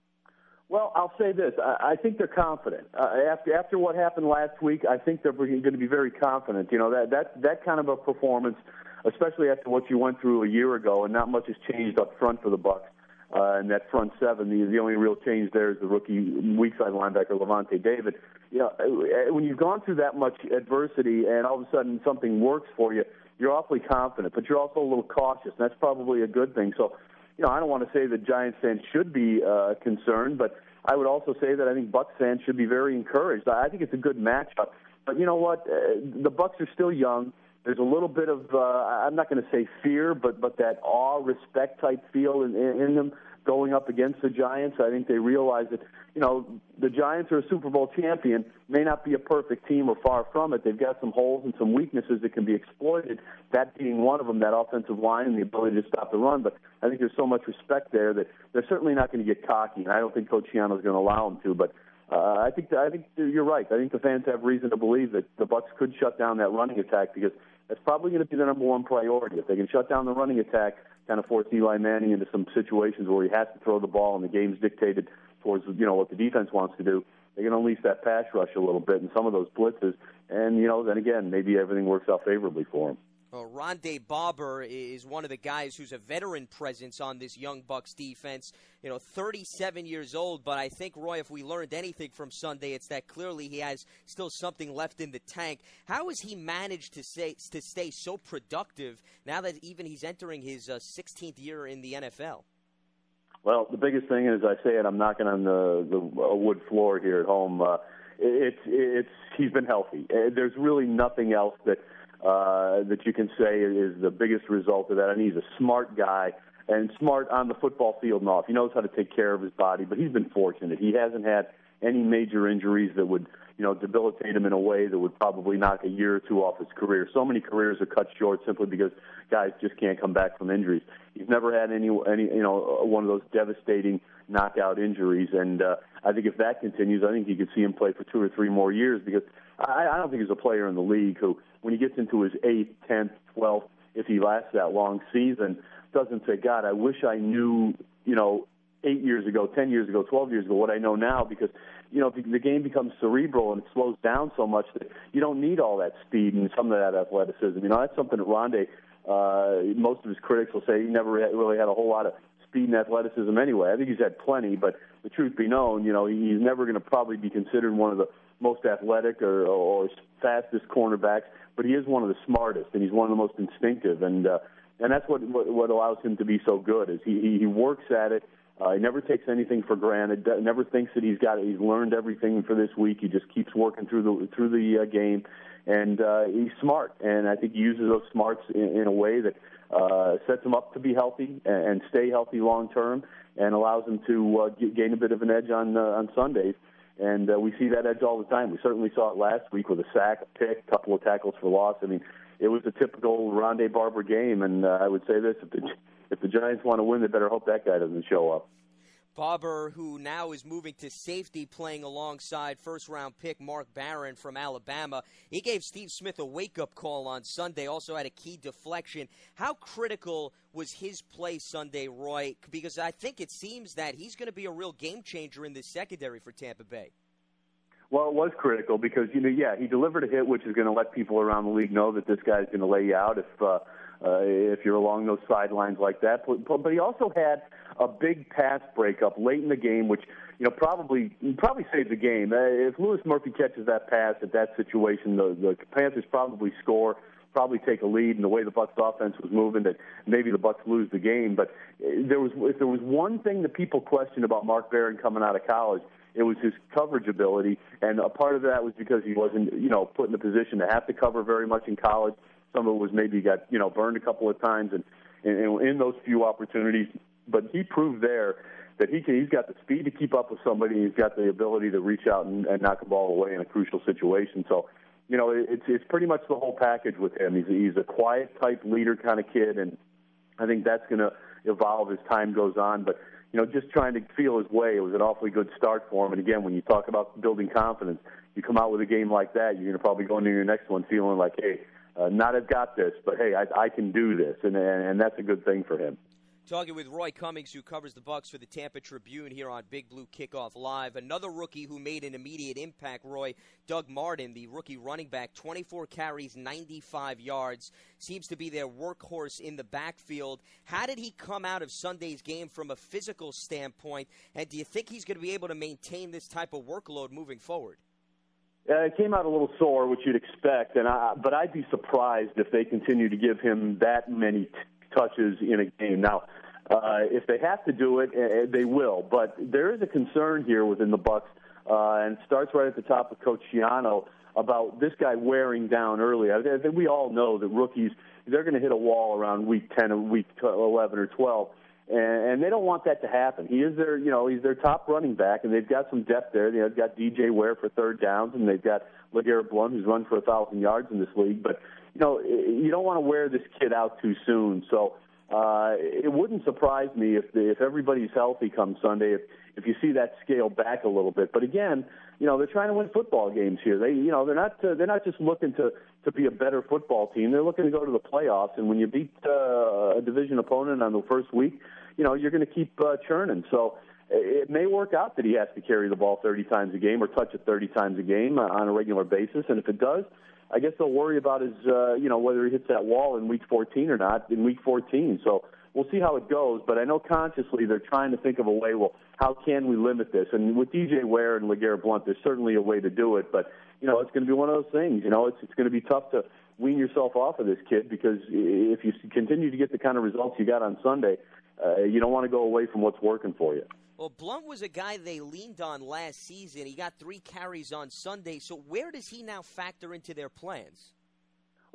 Well, I'll say this. I, I think they're confident. Uh, after after what happened last week, I think they're going to be very confident. You know, that, that, that kind of a performance, especially after what you went through a year ago, and not much has changed up front for the Bucs. Uh, and that front seven, the, the only real change there is the rookie weak side linebacker, Levante David. You know, when you've gone through that much adversity and all of a sudden something works for you, you're awfully confident, but you're also a little cautious, and that's probably a good thing. So, you know, I don't want to say that Giants fans should be uh, concerned, but I would also say that I think Bucs fans should be very encouraged. I think it's a good matchup. But you know what? Uh, the Bucs are still young. There's a little bit of, uh, I'm not going to say fear, but, but that awe, respect type feel in, in, in them going up against the Giants. I think they realize that, you know, the Giants are a Super Bowl champion, may not be a perfect team or far from it. They've got some holes and some weaknesses that can be exploited, that being one of them, that offensive line and the ability to stop the run. But I think there's so much respect there that they're certainly not going to get cocky, and I don't think Coach Schiano is going to allow them to. But uh, I think I think you're right. I think the fans have reason to believe that the Bucs could shut down that running attack because that's probably going to be the number one priority. If they can shut down the running attack, kind of force Eli Manning into some situations where he has to throw the ball and the game's dictated towards, you know, what the defense wants to do, they can unleash that pass rush a little bit and some of those blitzes. And, you know, then again, maybe everything works out favorably for them. Well, Rondé Barber is one of the guys who's a veteran presence on this young Bucs defense. You know, thirty-seven years old, but I think, Roy, if we learned anything from Sunday, it's that clearly he has still something left in the tank. How has he managed to stay, to stay so productive now that even he's entering his uh, sixteenth year in the N F L? Well, the biggest thing is, I say it, I'm knocking on the, the uh, wood floor here at home. Uh, it's, it's, he's been healthy. There's really nothing else that Uh, that you can say is the biggest result of that. And he's a smart guy, and smart on the football field and off. He knows how to take care of his body, but he's been fortunate. He hasn't had any major injuries that would, you know, debilitate him in a way that would probably knock a year or two off his career. So many careers are cut short simply because guys just can't come back from injuries. He's never had any, any you know, one of those devastating knockout injuries, and uh, I think if that continues, I think you could see him play for two or three more years because I, I don't think he's a player in the league who, when he gets into his eighth, tenth, twelfth, if he lasts that long season, doesn't say, God, I wish I knew, you know, eight years ago, ten years ago, twelve years ago, what I know now, because, you know, the game becomes cerebral and it slows down so much that you don't need all that speed and some of that athleticism. You know, that's something that Rondé, uh, most of his critics will say he never had, really had a whole lot of speed and athleticism anyway. I think he's had plenty, but the truth be known, you know, he's never going to probably be considered one of the most athletic or, or fastest cornerbacks, but he is one of the smartest, and he's one of the most instinctive, and uh, and that's what, what what allows him to be so good. Is he he, he works at it. Uh, he never takes anything for granted. Never thinks that he's got he's learned everything for this week. He just keeps working through the through the uh, game, and uh, he's smart. And I think he uses those smarts in, in a way that uh, sets him up to be healthy and, and stay healthy long term, and allows him to uh, get, gain a bit of an edge on uh, on Sundays. And uh, we see that edge all the time. We certainly saw it last week with a sack, a pick, a couple of tackles for loss. I mean, it was a typical Rondé Barber game, and uh, I would say this, if the, if the Giants want to win, they better hope that guy doesn't show up. Barber, who now is moving to safety, playing alongside first-round pick Mark Barron from Alabama. He gave Steve Smith a wake-up call on Sunday, also had a key deflection. How critical was his play Sunday, Roy? Because I think it seems that he's going to be a real game-changer in this secondary for Tampa Bay. Well, it was critical because, you know, yeah, he delivered a hit which is going to let people around the league know that this guy's going to lay you out if uh, uh, if you're along those sidelines like that. But, but he also had a big pass breakup late in the game, which, you know, probably probably saved the game. Uh, if Louis Murphy catches that pass at that situation, the, the Panthers probably score, probably take a lead. And the way the Bucs offense was moving, that maybe the Bucs lose the game. But there was if there was one thing that people questioned about Mark Barron coming out of college, it was his coverage ability, and a part of that was because he wasn't, you know, put in a position to have to cover very much in college. Some of it was maybe he got, you know, burned a couple of times and, and, and in those few opportunities. But he proved there that he can, he's got the speed to keep up with somebody. He's got the ability to reach out and, and knock a ball away in a crucial situation. So, you know, it's it's pretty much the whole package with him. He's he's a quiet type leader kind of kid, and I think that's going to evolve as time goes on. But you know, just trying to feel his way, it was an awfully good start for him. And again, when you talk about building confidence, you come out with a game like that, you're going to probably go into your next one feeling like, hey, uh, not I've got this, but hey, I, I can do this, and, and and that's a good thing for him. Talking with Roy Cummings, who covers the Bucs for the Tampa Tribune here on Big Blue Kickoff Live. Another rookie who made an immediate impact, Roy, Doug Martin, the rookie running back, twenty-four carries, ninety-five yards, seems to be their workhorse in the backfield. How did he come out of Sunday's game from a physical standpoint, and do you think he's going to be able to maintain this type of workload moving forward? Uh, it came out a little sore, which you'd expect, and I, but I'd be surprised if they continue to give him that many t- touches in a game. Now, uh, if they have to do it, uh, they will. But there is a concern here within the Bucs, uh, and it starts right at the top of Coach Schiano about this guy wearing down early. I think we all know that rookies, they're going to hit a wall around week ten or week eleven or twelve, and, and they don't want that to happen. He is their, you know, he's their top running back, and they've got some depth there. You know, they've got D J Ware for third downs, and they've got LeGarrette Blount, who's run for a thousand yards in this league, but you know, you don't want to wear this kid out too soon. So uh, it wouldn't surprise me if the, if everybody's healthy come Sunday, if, if you see that scale back a little bit. But again, you know, they're trying to win football games here. They, you know, they're not uh, they're not just looking to, to be a better football team. They're looking to go to the playoffs. And when you beat uh, a division opponent on the first week, you know, you're going to keep uh, churning. So it may work out that he has to carry the ball thirty times a game or touch it thirty times a game on a regular basis. And if it does, I guess they'll worry about his, uh, you know, whether he hits that wall in week fourteen or not in week fourteen. So we'll see how it goes. But I know consciously they're trying to think of a way, well, how can we limit this? And with D J Ware and LeGarrette Blount, there's certainly a way to do it. But, you know, it's going to be one of those things. You know, it's, it's going to be tough to wean yourself off of this kid because if you continue to get the kind of results you got on Sunday, uh, you don't want to go away from what's working for you. Well, Blount was a guy they leaned on last season. He got three carries on Sunday. So where does he now factor into their plans?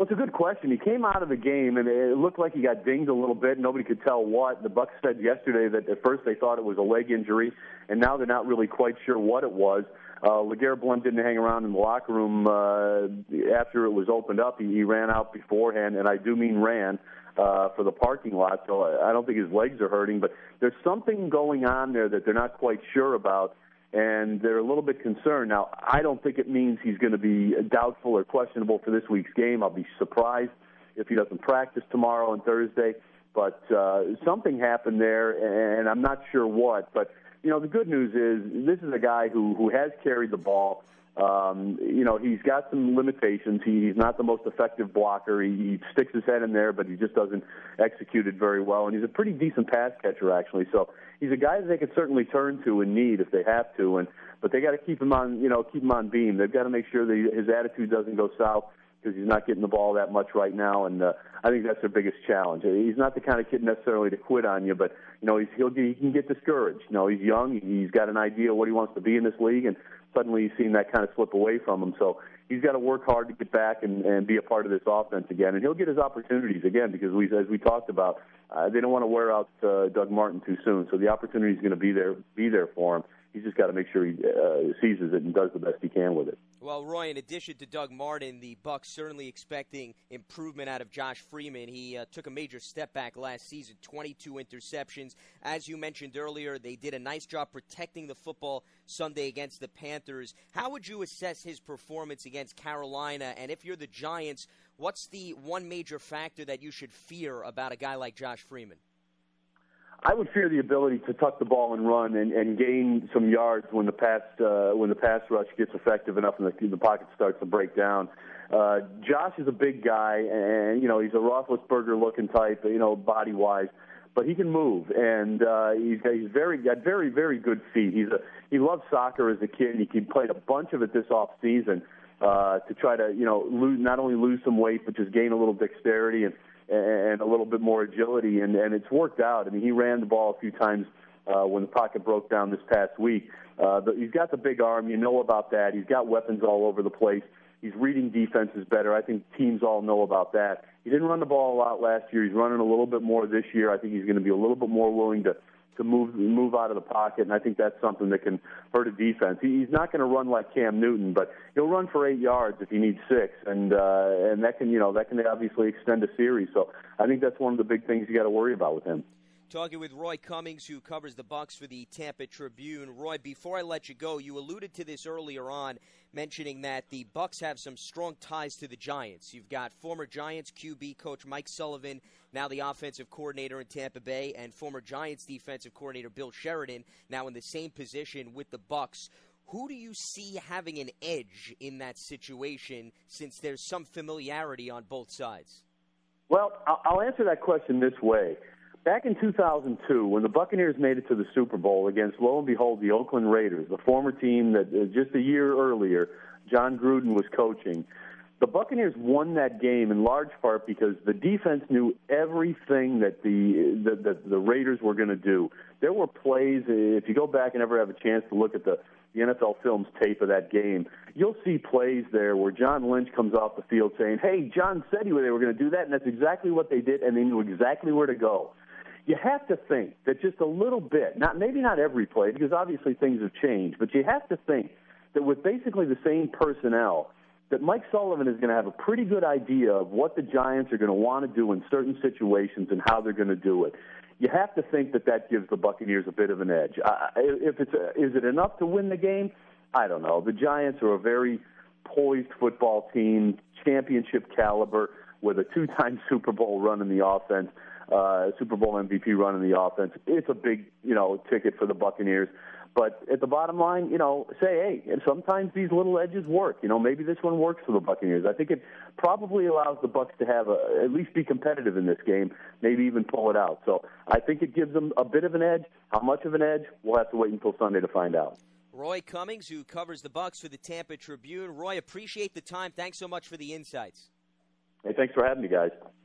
Well, it's a good question. He came out of the game, and it looked like he got dinged a little bit. Nobody could tell what. The Bucs said yesterday that at first they thought it was a leg injury, and now they're not really quite sure what it was. Uh, LeGarrette Blount didn't hang around in the locker room uh, after it was opened up. He, he ran out beforehand, and I do mean ran, uh, for the parking lot, so I don't think his legs are hurting. But there's something going on there that they're not quite sure about, and they're a little bit concerned. Now, I don't think it means he's going to be doubtful or questionable for this week's game. I'll be surprised if he doesn't practice tomorrow and Thursday. But uh, something happened there, and I'm not sure what. But, you know, the good news is this is a guy who, who has carried the ball. Um, you know, he's got some limitations. He, he's not the most effective blocker. He, he sticks his head in there, but he just doesn't execute it very well. And he's a pretty decent pass catcher, actually. So he's a guy that they could certainly turn to in need if they have to. And but they got to keep him on, you know, keep him on beam. They've got to make sure that his attitude doesn't go south because he's not getting the ball that much right now. And uh, I think that's their biggest challenge. He's not the kind of kid necessarily to quit on you, but you know, he's, he'll he can get discouraged. You know, he's young. He's got an idea of what he wants to be in this league, and suddenly he's seen that kind of slip away from him. So he's got to work hard to get back and, and be a part of this offense again. And he'll get his opportunities again because, we, as we talked about, uh, they don't want to wear out uh, Doug Martin too soon. So the opportunity is going to be there, be there for him. He's just got to make sure he uh, seizes it and does the best he can with it. Well, Roy, in addition to Doug Martin, the Bucs certainly expecting improvement out of Josh Freeman. He uh, took a major step back last season, twenty-two interceptions. As you mentioned earlier, they did a nice job protecting the football Sunday against the Panthers. How would you assess his performance against Carolina? And if you're the Giants, what's the one major factor that you should fear about a guy like Josh Freeman? I would fear the ability to tuck the ball and run and, and gain some yards when the pass uh, when the pass rush gets effective enough and the, the pocket starts to break down. Uh, Josh is a big guy, and you know he's a Roethlisberger-looking type, you know, body-wise, but he can move, and uh, he's he's very got very very good feet. He's a he loved soccer as a kid. He played a bunch of it this off season uh, to try to you know lose not only lose some weight but just gain a little dexterity and. and a little bit more agility, and, and it's worked out. I mean, he ran the ball a few times uh, when the pocket broke down this past week. Uh, but he's got the big arm. You know about that. He's got weapons all over the place. He's reading defenses better. I think teams all know about that. He didn't run the ball a lot last year. He's running a little bit more this year. I think he's going to be a little bit more willing to to move move out of the pocket, and I think that's something that can hurt a defense. He, he's not going to run like Cam Newton, but he'll run for eight yards if he needs six, and uh, and that can you know that can obviously extend a series. So I think that's one of the big things you got to worry about with him. Talking with Roy Cummings, who covers the Bucs for the Tampa Tribune. Roy, before I let you go, you alluded to this earlier on, mentioning that the Bucs have some strong ties to the Giants. You've got former Giants Q B coach Mike Sullivan, now the offensive coordinator in Tampa Bay, and former Giants defensive coordinator Bill Sheridan, now in the same position with the Bucs. Who do you see having an edge in that situation, since there's some familiarity on both sides? Well, I'll answer that question this way. Back in two thousand two, when the Buccaneers made it to the Super Bowl against, lo and behold, the Oakland Raiders, the former team that uh, just a year earlier, John Gruden was coaching, the Buccaneers won that game in large part because the defense knew everything that the the, the, the Raiders were going to do. There were plays, if you go back and ever have a chance to look at the, the N F L Films tape of that game, you'll see plays there where John Lynch comes off the field saying, hey, John said they were going to do that, and that's exactly what they did, and they knew exactly where to go. You have to think that just a little bit, not maybe not every play, because obviously things have changed, but you have to think that with basically the same personnel, that Mike Sullivan is going to have a pretty good idea of what the Giants are going to want to do in certain situations and how they're going to do it. You have to think that that gives the Buccaneers a bit of an edge. Uh, if it's a, is it enough to win the game? I don't know. The Giants are a very poised football team, championship caliber, with a two-time Super Bowl run in the offense. Uh, Super Bowl M V P run in the offense. It's a big, you know, ticket for the Buccaneers. But at the bottom line, you know, say, hey, sometimes these little edges work. You know, maybe this one works for the Buccaneers. I think it probably allows the Bucs to have a, at least be competitive in this game, maybe even pull it out. So I think it gives them a bit of an edge. How much of an edge? We'll have to wait until Sunday to find out. Roy Cummings, who covers the Bucs for the Tampa Tribune. Roy, appreciate the time. Thanks so much for the insights. Hey, thanks for having me, guys.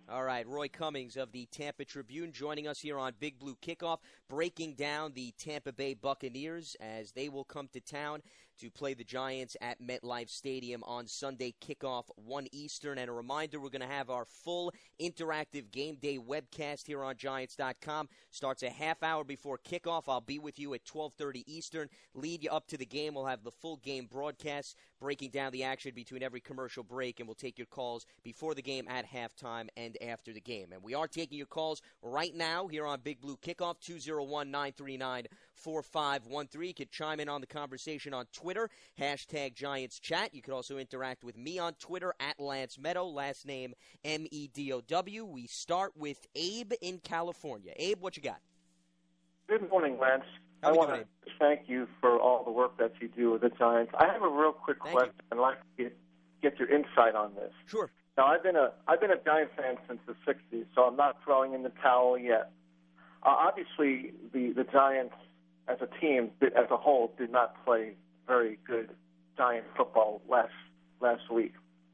All right, Roy Cummings of the Tampa Tribune joining us here on Big Blue Kickoff, breaking down the Tampa Bay Buccaneers as they will come to town to play the Giants at MetLife Stadium on Sunday, kickoff one Eastern. And a reminder, we're going to have our full interactive game day webcast here on Giants dot com. Starts a half hour before kickoff. I'll be with you at twelve thirty Eastern. Lead you up to the game. We'll have the full game broadcast, breaking down the action between every commercial break, and we'll take your calls before the game, at halftime, and after the game. And we are taking your calls right now here on Big Blue Kickoff, two oh one, nine three nine, four five one three. You could chime in on the conversation on Twitter, hashtag Giants Chat. You could also interact with me on Twitter, at Lance Meadow, last name M E D O W. We start with Abe in California. Abe, what you got? Good morning, Lance. How I we want doing, to thank you for all the work that you do with the Giants. I have a real quick Thank question. you. I'd like to get, get your insight on this. Sure. Now, I've been a I've been a Giant fan since the sixties, so I'm not throwing in the towel yet. Uh, obviously, the, the Giants as a team, as a whole, did not play very good Giant football last last week.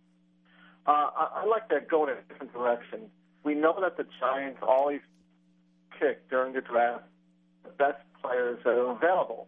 Uh, I, I'd like to go in a different direction. We know that the Giants always pick during the draft the best players that are available.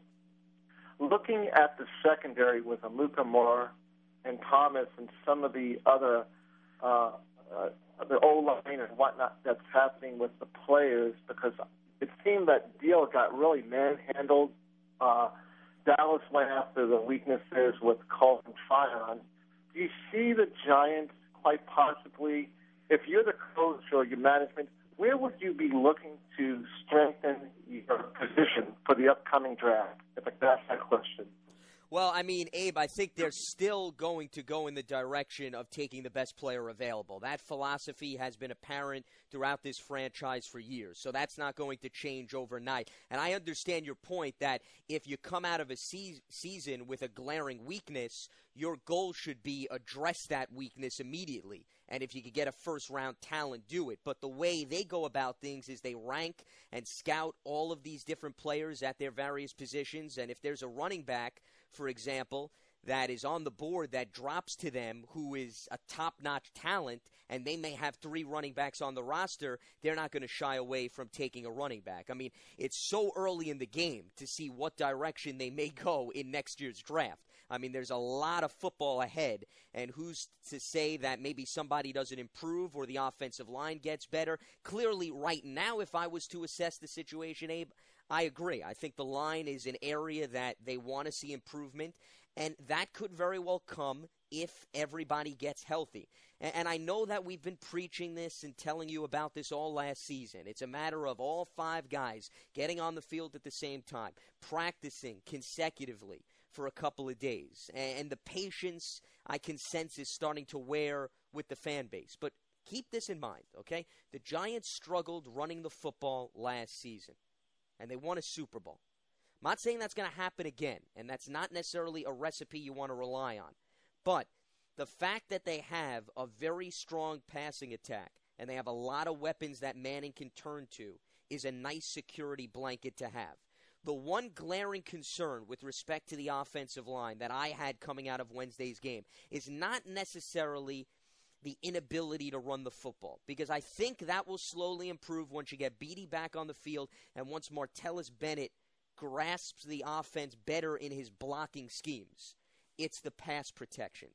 Looking at the secondary with Amuka Moore and Thomas and some of the other uh, uh, the O-line and whatnot that's happening with the players, because it seemed that deal got really manhandled. Uh, Dallas went after the weaknesses with Colton Tryon. Do you see the Giants quite possibly, if you're the coach or your management, where would you be looking to strengthen your position for the upcoming draft? If I could ask that question. Well, I mean, Abe, I think they're still going to go in the direction of taking the best player available. That philosophy has been apparent throughout this franchise for years, so that's not going to change overnight. And I understand your point that if you come out of a se- season with a glaring weakness, your goal should be address that weakness immediately. And if you could get a first-round talent, do it. But the way they go about things is they rank and scout all of these different players at their various positions. And if there's a running back, for example, that is on the board that drops to them who is a top-notch talent, and they may have three running backs on the roster, they're not going to shy away from taking a running back. I mean, it's so early in the game to see what direction they may go in next year's draft. I mean, there's a lot of football ahead, and who's to say that maybe somebody doesn't improve or the offensive line gets better? Clearly, right now, if I was to assess the situation, Abe, I agree. I think the line is an area that they want to see improvement, and that could very well come if everybody gets healthy. And I know that we've been preaching this and telling you about this all last season. It's a matter of all five guys getting on the field at the same time, practicing consecutively for a couple of days. And the patience, I can sense, is starting to wear with the fan base. But keep this in mind, okay? The Giants struggled running the football last season, and they won a Super Bowl. I'm not saying that's going to happen again, and that's not necessarily a recipe you want to rely on. But the fact that they have a very strong passing attack and they have a lot of weapons that Manning can turn to is a nice security blanket to have. The one glaring concern with respect to the offensive line that I had coming out of Wednesday's game is not necessarily the inability to run the football, because I think that will slowly improve once you get Beatty back on the field and once Martellus Bennett grasps the offense better in his blocking schemes. It's the pass protection.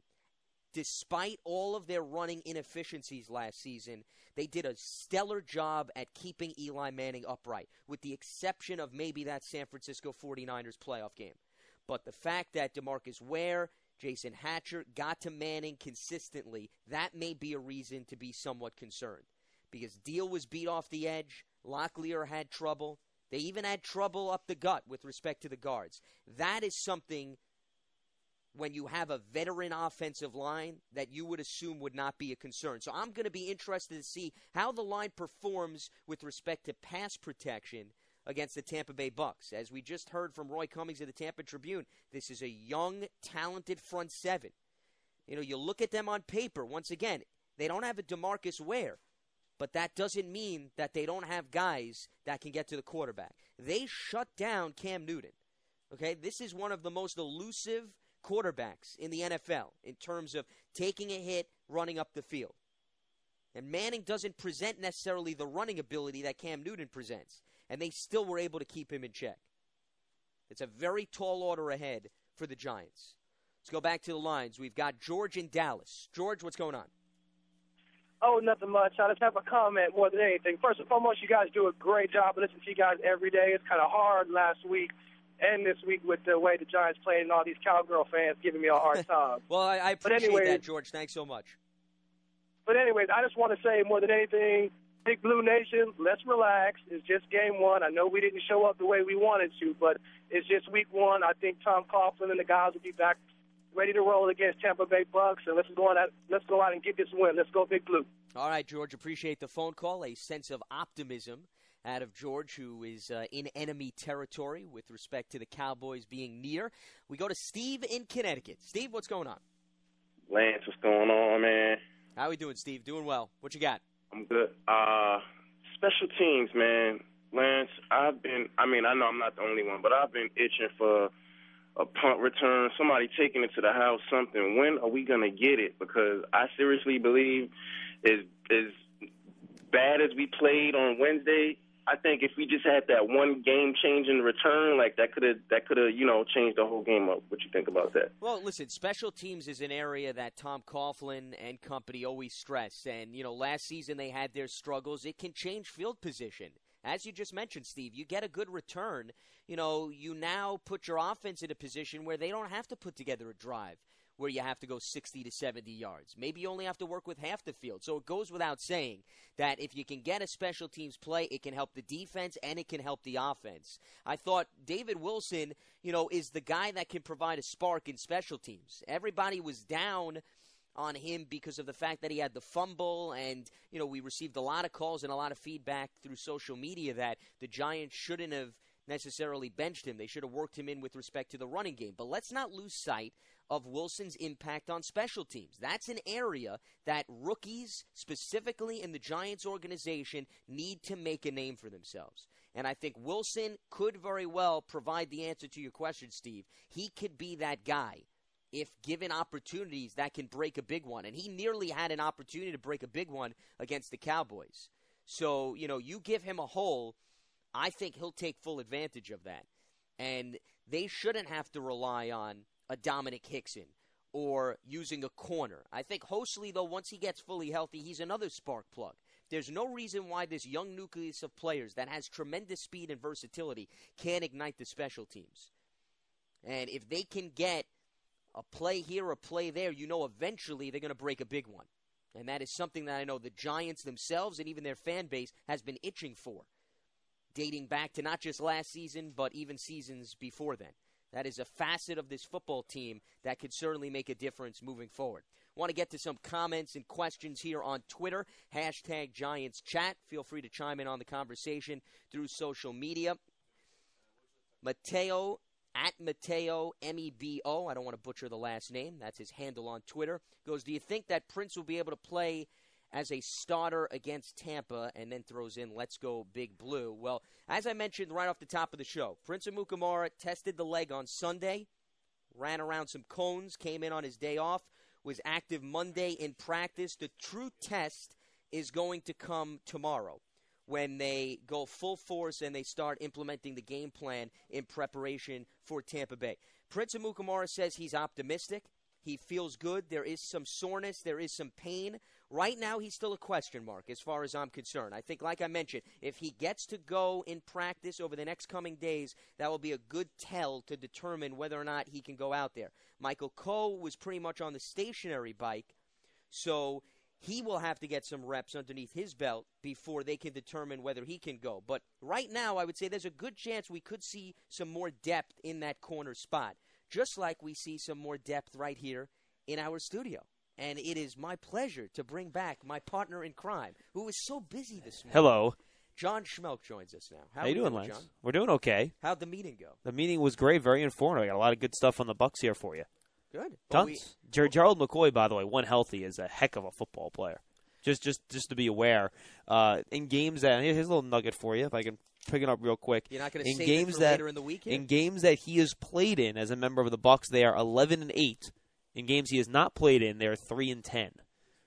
Despite all of their running inefficiencies last season, they did a stellar job at keeping Eli Manning upright, with the exception of maybe that San Francisco forty-niners playoff game. But the fact that DeMarcus Ware, Jason Hatcher got to Manning consistently, that may be a reason to be somewhat concerned. Because Deal was beat off the edge, Locklear had trouble, they even had trouble up the gut with respect to the guards. That is something, when you have a veteran offensive line, that you would assume would not be a concern. So I'm going to be interested to see how the line performs with respect to pass protection against the Tampa Bay Bucs. As we just heard from Roy Cummings of the Tampa Tribune, this is a young, talented front seven. You know, you look at them on paper, once again, they don't have a DeMarcus Ware, but that doesn't mean that they don't have guys that can get to the quarterback. They shut down Cam Newton. Okay, this is one of the most elusive quarterbacks in the N F L in terms of taking a hit, running up the field. And Manning doesn't present necessarily the running ability that Cam Newton presents. And they still were able to keep him in check. It's a very tall order ahead for the Giants. Let's go back to the lines. We've got George in Dallas. George, what's going on? Oh, nothing much. I just have a comment more than anything. First and foremost, you guys do a great job. I listen to you guys every day. It's kind of hard last week and this week with the way the Giants played and all these Cowgirl fans giving me a hard time. Well, I, I appreciate anyways, that, George. Thanks so much. But anyways, I just want to say more than anything, Big Blue Nation, let's relax. It's just game one. I know we didn't show up the way we wanted to, but it's just week one. I think Tom Coughlin and the guys will be back ready to roll against Tampa Bay Bucks, and let's go out, let's go out and get this win. Let's go Big Blue. All right, George, appreciate the phone call. A sense of optimism out of George, who is uh, in enemy territory with respect to the Cowboys being near. We go to Steve in Connecticut. Steve, what's going on? Lance, what's going on, man? How we doing, Steve? Doing well. What you got? I'm good. Uh, special teams, man. Lance, I've been, I mean, I know I'm not the only one, but I've been itching for a punt return, somebody taking it to the house, something. When are we going to get it? Because I seriously believe as, as bad as we played on Wednesday, I think if we just had that one game-changing return, like that could have, that could have, you know, changed the whole game up. What you think about that? Well, listen, special teams is an area that Tom Coughlin and company always stress. And, you know, last season they had their struggles. It can change field position. As you just mentioned, Steve, you get a good return. You know, you now put your offense in a position where they don't have to put together a drive where you have to go sixty to seventy yards. Maybe you only have to work with half the field. So it goes without saying that if you can get a special teams play, it can help the defense and it can help the offense. I thought David Wilson, you know, is the guy that can provide a spark in special teams. Everybody was down on him because of the fact that he had the fumble, and, you know, we received a lot of calls and a lot of feedback through social media that the Giants shouldn't have necessarily benched him. They should have worked him in with respect to the running game. But let's not lose sight of Wilson's impact on special teams. That's an area that rookies, specifically in the Giants organization, need to make a name for themselves. And I think Wilson could very well provide the answer to your question, Steve. He could be that guy. If given opportunities, that can break a big one. And he nearly had an opportunity to break a big one against the Cowboys. So, you know, you give him a hole, I think he'll take full advantage of that. And they shouldn't have to rely on a Dominic Hickson or using a corner. I think Hosley, though, once he gets fully healthy, he's another spark plug. There's no reason why this young nucleus of players that has tremendous speed and versatility can't ignite the special teams. And if they can get a play here, a play there, you know eventually they're going to break a big one. And that is something that I know the Giants themselves and even their fan base has been itching for, dating back to not just last season, but even seasons before then. That is a facet of this football team that could certainly make a difference moving forward. Want to get to some comments and questions here on Twitter, hashtag Giants Chat. Feel free to chime in on the conversation through social media. Mateo, at Mateo, M E B O, I don't want to butcher the last name, that's his handle on Twitter, goes, do you think that Prince will be able to play as a starter against Tampa, and then throws in, let's go Big Blue? Well, as I mentioned right off the top of the show, Prince Amukamara tested the leg on Sunday, ran around some cones, came in on his day off, was active Monday in practice. The true test is going to come tomorrow when they go full force and they start implementing the game plan in preparation for Tampa Bay. Prince Amukamara says he's optimistic. He feels good. There is some soreness. There is some pain. Right now, he's still a question mark as far as I'm concerned. I think, like I mentioned, if he gets to go in practice over the next coming days, that will be a good tell to determine whether or not he can go out there. Michael Coe was pretty much on the stationary bike, so he will have to get some reps underneath his belt before they can determine whether he can go. But right now, I would say there's a good chance we could see some more depth in that corner spot, just like we see some more depth right here in our studio. And it is my pleasure to bring back my partner in crime, who is so busy this morning. Hello. John Schmelk joins us now. How, How you doing, doing, Lance? John? We're doing okay. How'd the meeting go? The meeting was great, very informative. I got a lot of good stuff on the Bucks here for you. Good. Tons. We... Ger- Gerald McCoy, by the way, when healthy, is a heck of a football player. Just just, just to be aware. Uh, in games that, here's a little nugget for you, if I can pick it up real quick. You're not going to in save games it for that, later in the week here? In games that he has played in as a member of the Bucks, they are eleven and eight. In games he has not played in, they are three and ten.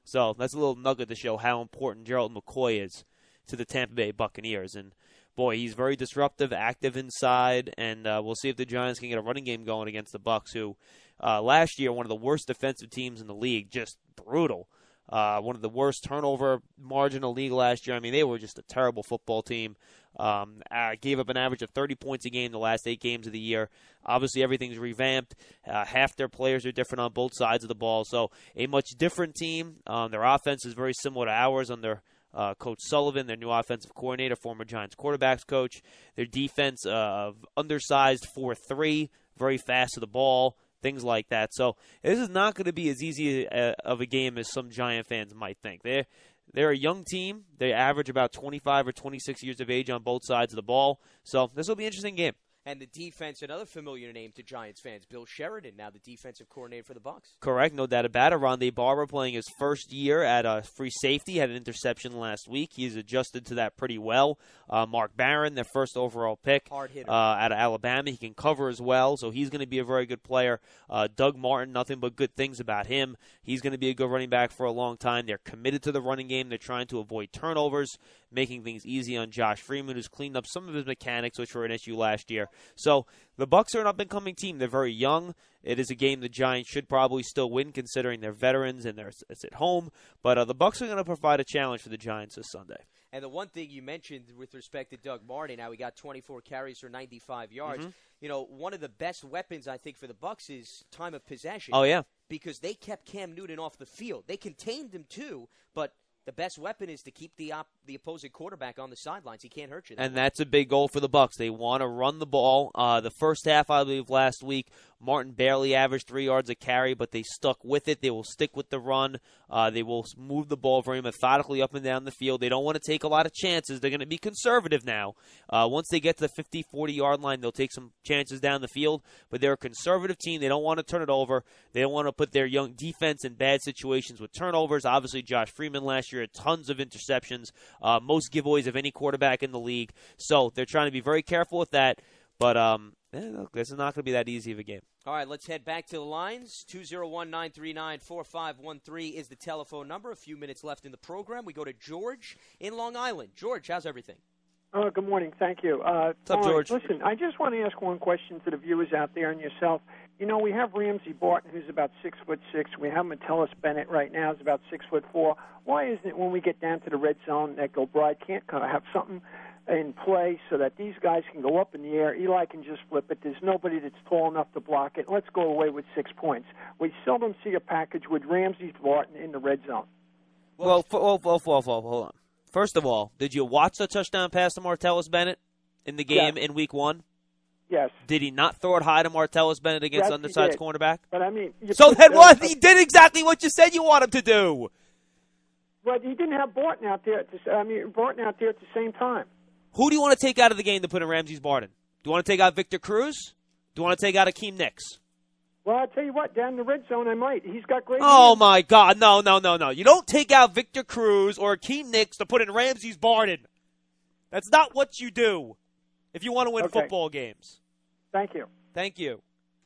So that's a little nugget to show how important Gerald McCoy is to the Tampa Bay Buccaneers. And, boy, he's very disruptive, active inside, and uh, we'll see if the Giants can get a running game going against the Bucs, who uh, last year one of the worst defensive teams in the league, just brutal. Uh, one of the worst turnover margin in the league last year. I mean, they were just a terrible football team. Um, uh, gave up an average of thirty points a game the last eight games of the year. Obviously, everything's revamped. Uh, half their players are different on both sides of the ball. So a much different team. Um, their offense is very similar to ours under uh, Coach Sullivan, their new offensive coordinator, former Giants quarterbacks coach. Their defense, uh, undersized four three, very fast to the ball. Things like that. So this is not going to be as easy a, of a game as some Giant fans might think. They're, they're a young team. They average about twenty-five or twenty-six years of age on both sides of the ball. So this will be an interesting game. And the defense, another familiar name to Giants fans, Bill Sheridan, now the defensive coordinator for the Bucs. Correct, no doubt about it. Rondé Barber playing his first year at a free safety, had an interception last week. He's adjusted to that pretty well. Uh, Mark Barron, their first overall pick Hard hitter. Uh, out of Alabama. He can cover as well, so he's going to be a very good player. Uh, Doug Martin, nothing but good things about him. He's going to be a good running back for a long time. They're committed to the running game. They're trying to avoid turnovers, making things easy on Josh Freeman, who's cleaned up some of his mechanics, which were an issue last year. So the Bucs are an up-and-coming team. They're very young. It is a game the Giants should probably still win, considering they're veterans and they're, it's at home. But uh, the Bucs are going to provide a challenge for the Giants this Sunday. And the one thing you mentioned with respect to Doug Martin, now he got twenty-four carries for ninety-five yards. Mm-hmm. You know, one of the best weapons, I think, for the Bucs is time of possession. Oh, yeah. Because they kept Cam Newton off the field. They contained him, too, but the best weapon is to keep the op- the opposing quarterback on the sidelines. He can't hurt you. That and way. that's a big goal for the Bucs. They want to run the ball. Uh, the first half, I believe, last week, Martin barely averaged three yards a carry, but they stuck with it. They will stick with the run. Uh, they will move the ball very methodically up and down the field. They don't want to take a lot of chances. They're going to be conservative now. Uh, once they get to the fifty, forty-yard line, they'll take some chances down the field, but they're a conservative team. They don't want to turn it over. They don't want to put their young defense in bad situations with turnovers. Obviously, Josh Freeman last year had tons of interceptions, uh, most giveaways of any quarterback in the league. So they're trying to be very careful with that, but um, eh, look, this is not going to be that easy of a game. All right, let's head back to the lines. two oh one, nine three nine, four five one three is the telephone number. A few minutes left in the program. We go to George in Long Island. George, how's everything? Oh, good morning. Thank you. Uh, What's up, George? Listen, I just want to ask one question to the viewers out there and yourself. You know, we have Ramsey Barton, who's about six foot six. We have Metellus Bennett right now, who's about six foot four. Why isn't it when we get down to the red zone that Gilbride can't kind of have something in play so that these guys can go up in the air? Eli can just flip it. There's nobody that's tall enough to block it. Let's go away with six points. We seldom see a package with Ramsey Barton in the red zone. Well, well, well, well, well, well hold on. First of all, did you watch the touchdown pass to Martellus Bennett in the game Yes. in week one? Yes. Did he not throw it high to Martellus Bennett against Yes, he undersized did. cornerback? But, I mean... you So put, then uh, what? He did exactly what you said you want him to do. But he didn't have Barton out there. At the, I mean, Barton out there at the same time. Who do you want to take out of the game to put in Ramsey's Barton? Do you want to take out Victor Cruz? Do you want to take out Akeem Nicks? Well, I'll tell you what, down in the red zone, I might. He's got great... Oh, hands. my God. No, no, no, no. You don't take out Victor Cruz or Akeem Nicks to put in Ramsey's Barton. That's not what you do if you want to win Okay. football games. Thank you. Thank you.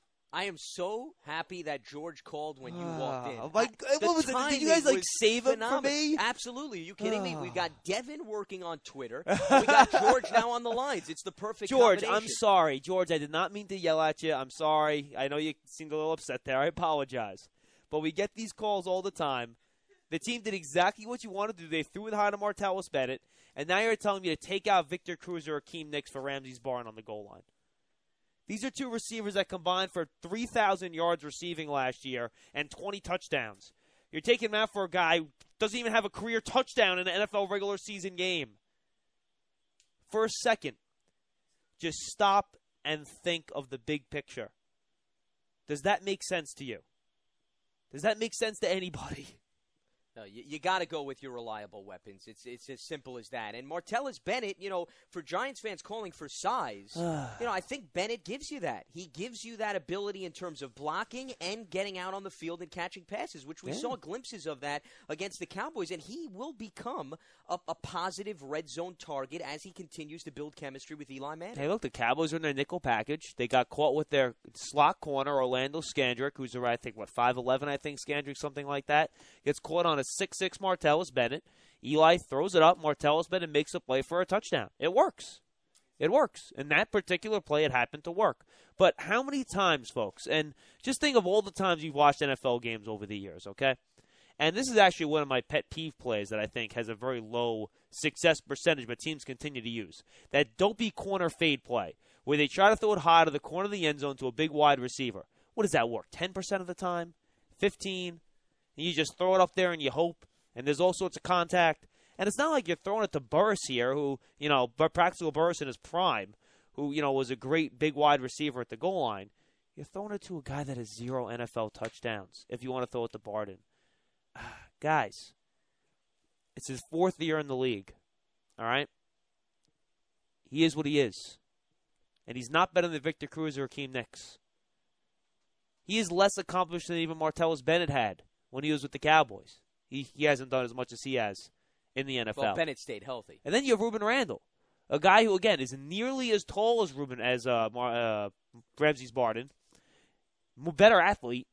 I am so happy that George called when you walked in. Oh, my God. The What was it? Did you timing guys, like, was save him for phenomenal. me? Absolutely. Are you kidding me? Ah. We've got Devin working on Twitter. And we got George now on the lines. It's the perfect George, combination. I'm sorry. George, I did not mean to yell at you. I'm sorry. I know you seemed a little upset there. I apologize. But we get these calls all the time. The team did exactly what you wanted to do. They threw it high to Martellus Bennett, and now you're telling me to take out Victor Cruz or Akeem Nicks for Ramsey's Barton on the goal line. These are two receivers that combined for three thousand yards receiving last year and twenty touchdowns. You're taking him out for a guy who doesn't even have a career touchdown in an N F L regular season game. For a second, just stop and think of the big picture. Does that make sense to you? Does that make sense to anybody? No, you, you got to go with your reliable weapons. It's it's as simple as that. And Martellus Bennett, you know, for Giants fans calling for size, you know, I think Bennett gives you that. He gives you that ability in terms of blocking and getting out on the field and catching passes, which we Yeah. saw glimpses of that against the Cowboys. And he will become a, a positive red zone target as he continues to build chemistry with Eli Manning. Hey, look, the Cowboys are in their nickel package. They got caught with their slot corner, Orlando Scandrick, who's, I think, what, five eleven, I think, Scandrick, something like that. Gets caught on a six six Martellus Bennett. Eli throws it up. Martellus Bennett makes a play for a touchdown. It works. It works. In that particular play, it happened to work. But how many times, folks, and just think of all the times you've watched N F L games over the years, okay? And this is actually one of my pet peeve plays that I think has a very low success percentage, but teams continue to use. That don't be corner fade play, where they try to throw it high to the corner of the end zone to a big wide receiver. What does that work? ten percent of the time? fifteen? And you just throw it up there and you hope, and there's all sorts of contact. And it's not like you're throwing it to Burris here, who, you know, Practical Burris in his prime, who, you know, was a great big wide receiver at the goal line. You're throwing it to a guy that has zero N F L touchdowns if you want to throw it to Barden. Guys, it's his fourth year in the league, all right? He is what he is. And he's not better than Victor Cruz or Akeem Nicks. He is less accomplished than even Martellus Bennett had when he was with the Cowboys. He he hasn't done as much as he has in the N F L. Well, Bennett stayed healthy. And then you have Ruben Randall, a guy who, again, is nearly as tall as Ruben, as uh, uh, Ramses Barden, better athlete.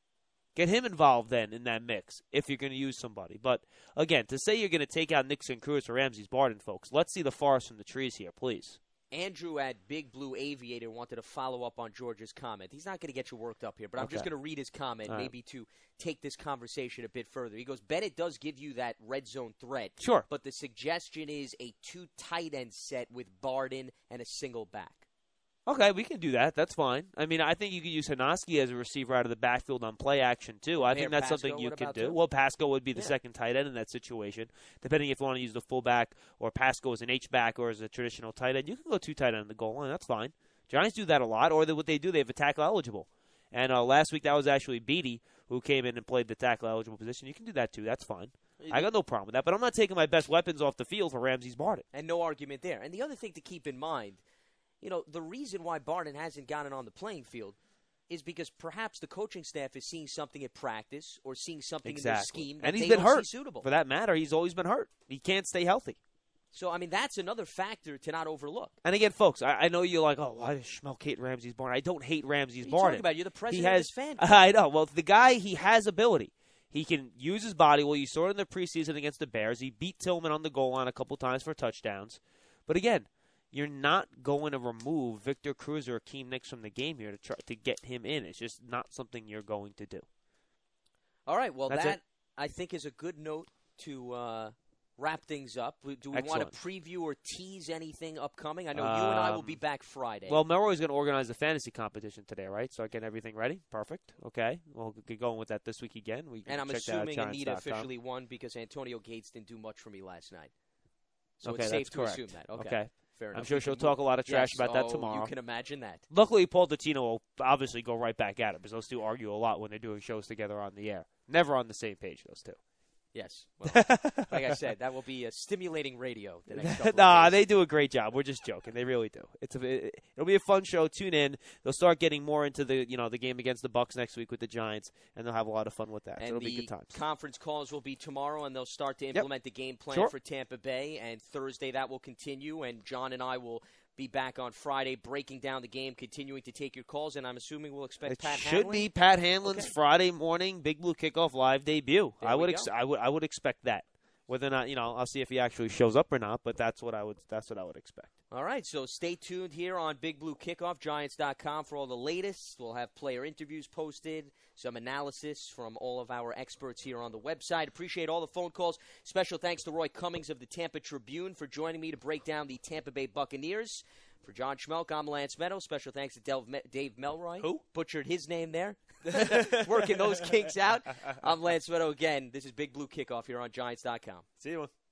Get him involved then in that mix if you're going to use somebody. But, again, to say you're going to take out Nixon Cruz or Ramses Barden, folks, let's see the forest from the trees here, please. Andrew at Big Blue Aviator wanted to follow up on George's comment. He's not going to get you worked up here, but I'm Okay. just going to read his comment All right. maybe to take this conversation a bit further. He goes, Bennett does give you that red zone threat. Sure. But the suggestion is a two tight end set with Barden and a single back. Okay, we can do that. That's fine. I mean, I think you could use Hanoski as a receiver out of the backfield on play action, too. I think Mayor that's Pasco, something you what can about do. too? Well, Pasco would be the Yeah. second tight end in that situation, depending if you want to use the fullback or Pasco as an H-back or as a traditional tight end. You can go two tight end on the goal line. That's fine. Giants do that a lot, or they, what they do, they have a tackle eligible. And uh, last week that was actually Beatty who came in and played the tackle eligible position. You can do that, too. That's fine. I got no problem with that, but I'm not taking my best weapons off the field for Ramses Barden. And no argument there. And the other thing to keep in mind, you know, the reason why Barden hasn't gotten on the playing field is because perhaps the coaching staff is seeing something at practice or seeing something in their Exactly. scheme that And he's they been don't hurt. see suitable. For that matter, he's always been hurt. He can't stay healthy. So, I mean, that's another factor to not overlook. And again, folks, I, I know you're like, oh, why does Schmelk hate Ramses Barden? I don't hate Ramses What are you Barden. talking about? You're the president he has, of this fan club. I know. Well, the guy, he has ability. He can use his body. Well, you saw it in the preseason against the Bears. He beat Tillman on the goal line a couple times for touchdowns. But again, you're not going to remove Victor Cruz or Akeem Nicks from the game here to try to get him in. It's just not something you're going to do. All right, well, That's that, it. I think, is a good note to uh, wrap things up. Do we Excellent. want to preview or tease anything upcoming? I know you and I will be Um, back Friday. Well, Melroy's going to organize the fantasy competition today, right? So getting everything ready. Perfect. Okay. We'll get going with that this week again. We can and I'm check that out at assuming Giants Anita dot com. officially won because Antonio Gates didn't do much for me last night. So Okay, it's that's safe to correct. assume that. Okay. Okay. Fair I'm enough. sure We she'll can talk move- a lot of trash Yes, about that oh, tomorrow. You can imagine that. Luckily, Paul Dottino will obviously go right back at it because those two argue a lot when they're doing shows together on the air. Never on the same page, those two. Yes. Well, like I said, that will be a stimulating radio the next couple nah, of days. they do a great job. We're just joking. They really do. It's a, it, it'll be a fun show. Tune in. They'll start getting more into the you know the game against the Bucs next week with the Giants, and they'll have a lot of fun with that. So And it'll the be good times. conference calls will be tomorrow, and they'll start to implement the game plan Sure. for Tampa Bay. And Thursday, that will continue. And John and I will be back on Friday breaking down the game, continuing to take your calls. And I'm assuming we'll expect It Pat should Hanlon. be Pat Hanlon's Okay. Friday morning Big Blue Kickoff live debut. There I we would go. ex- I would I would expect that. Whether or not, you know, I'll see if he actually shows up or not, but that's what I would that's what I would expect. All right, so stay tuned here on Big Blue Kickoff, Giants dot com for all the latest. We'll have player interviews posted, some analysis from all of our experts here on the website. Appreciate all the phone calls. Special thanks to Roy Cummings of the Tampa Tribune for joining me to break down the Tampa Bay Buccaneers. For John Schmelk, I'm Lance Meadows. Special thanks to Del- Dave Melroy. Who? Butchered his name there. Working those kinks out. I'm Lance Meadows again. This is Big Blue Kickoff here on Giants dot com. See you.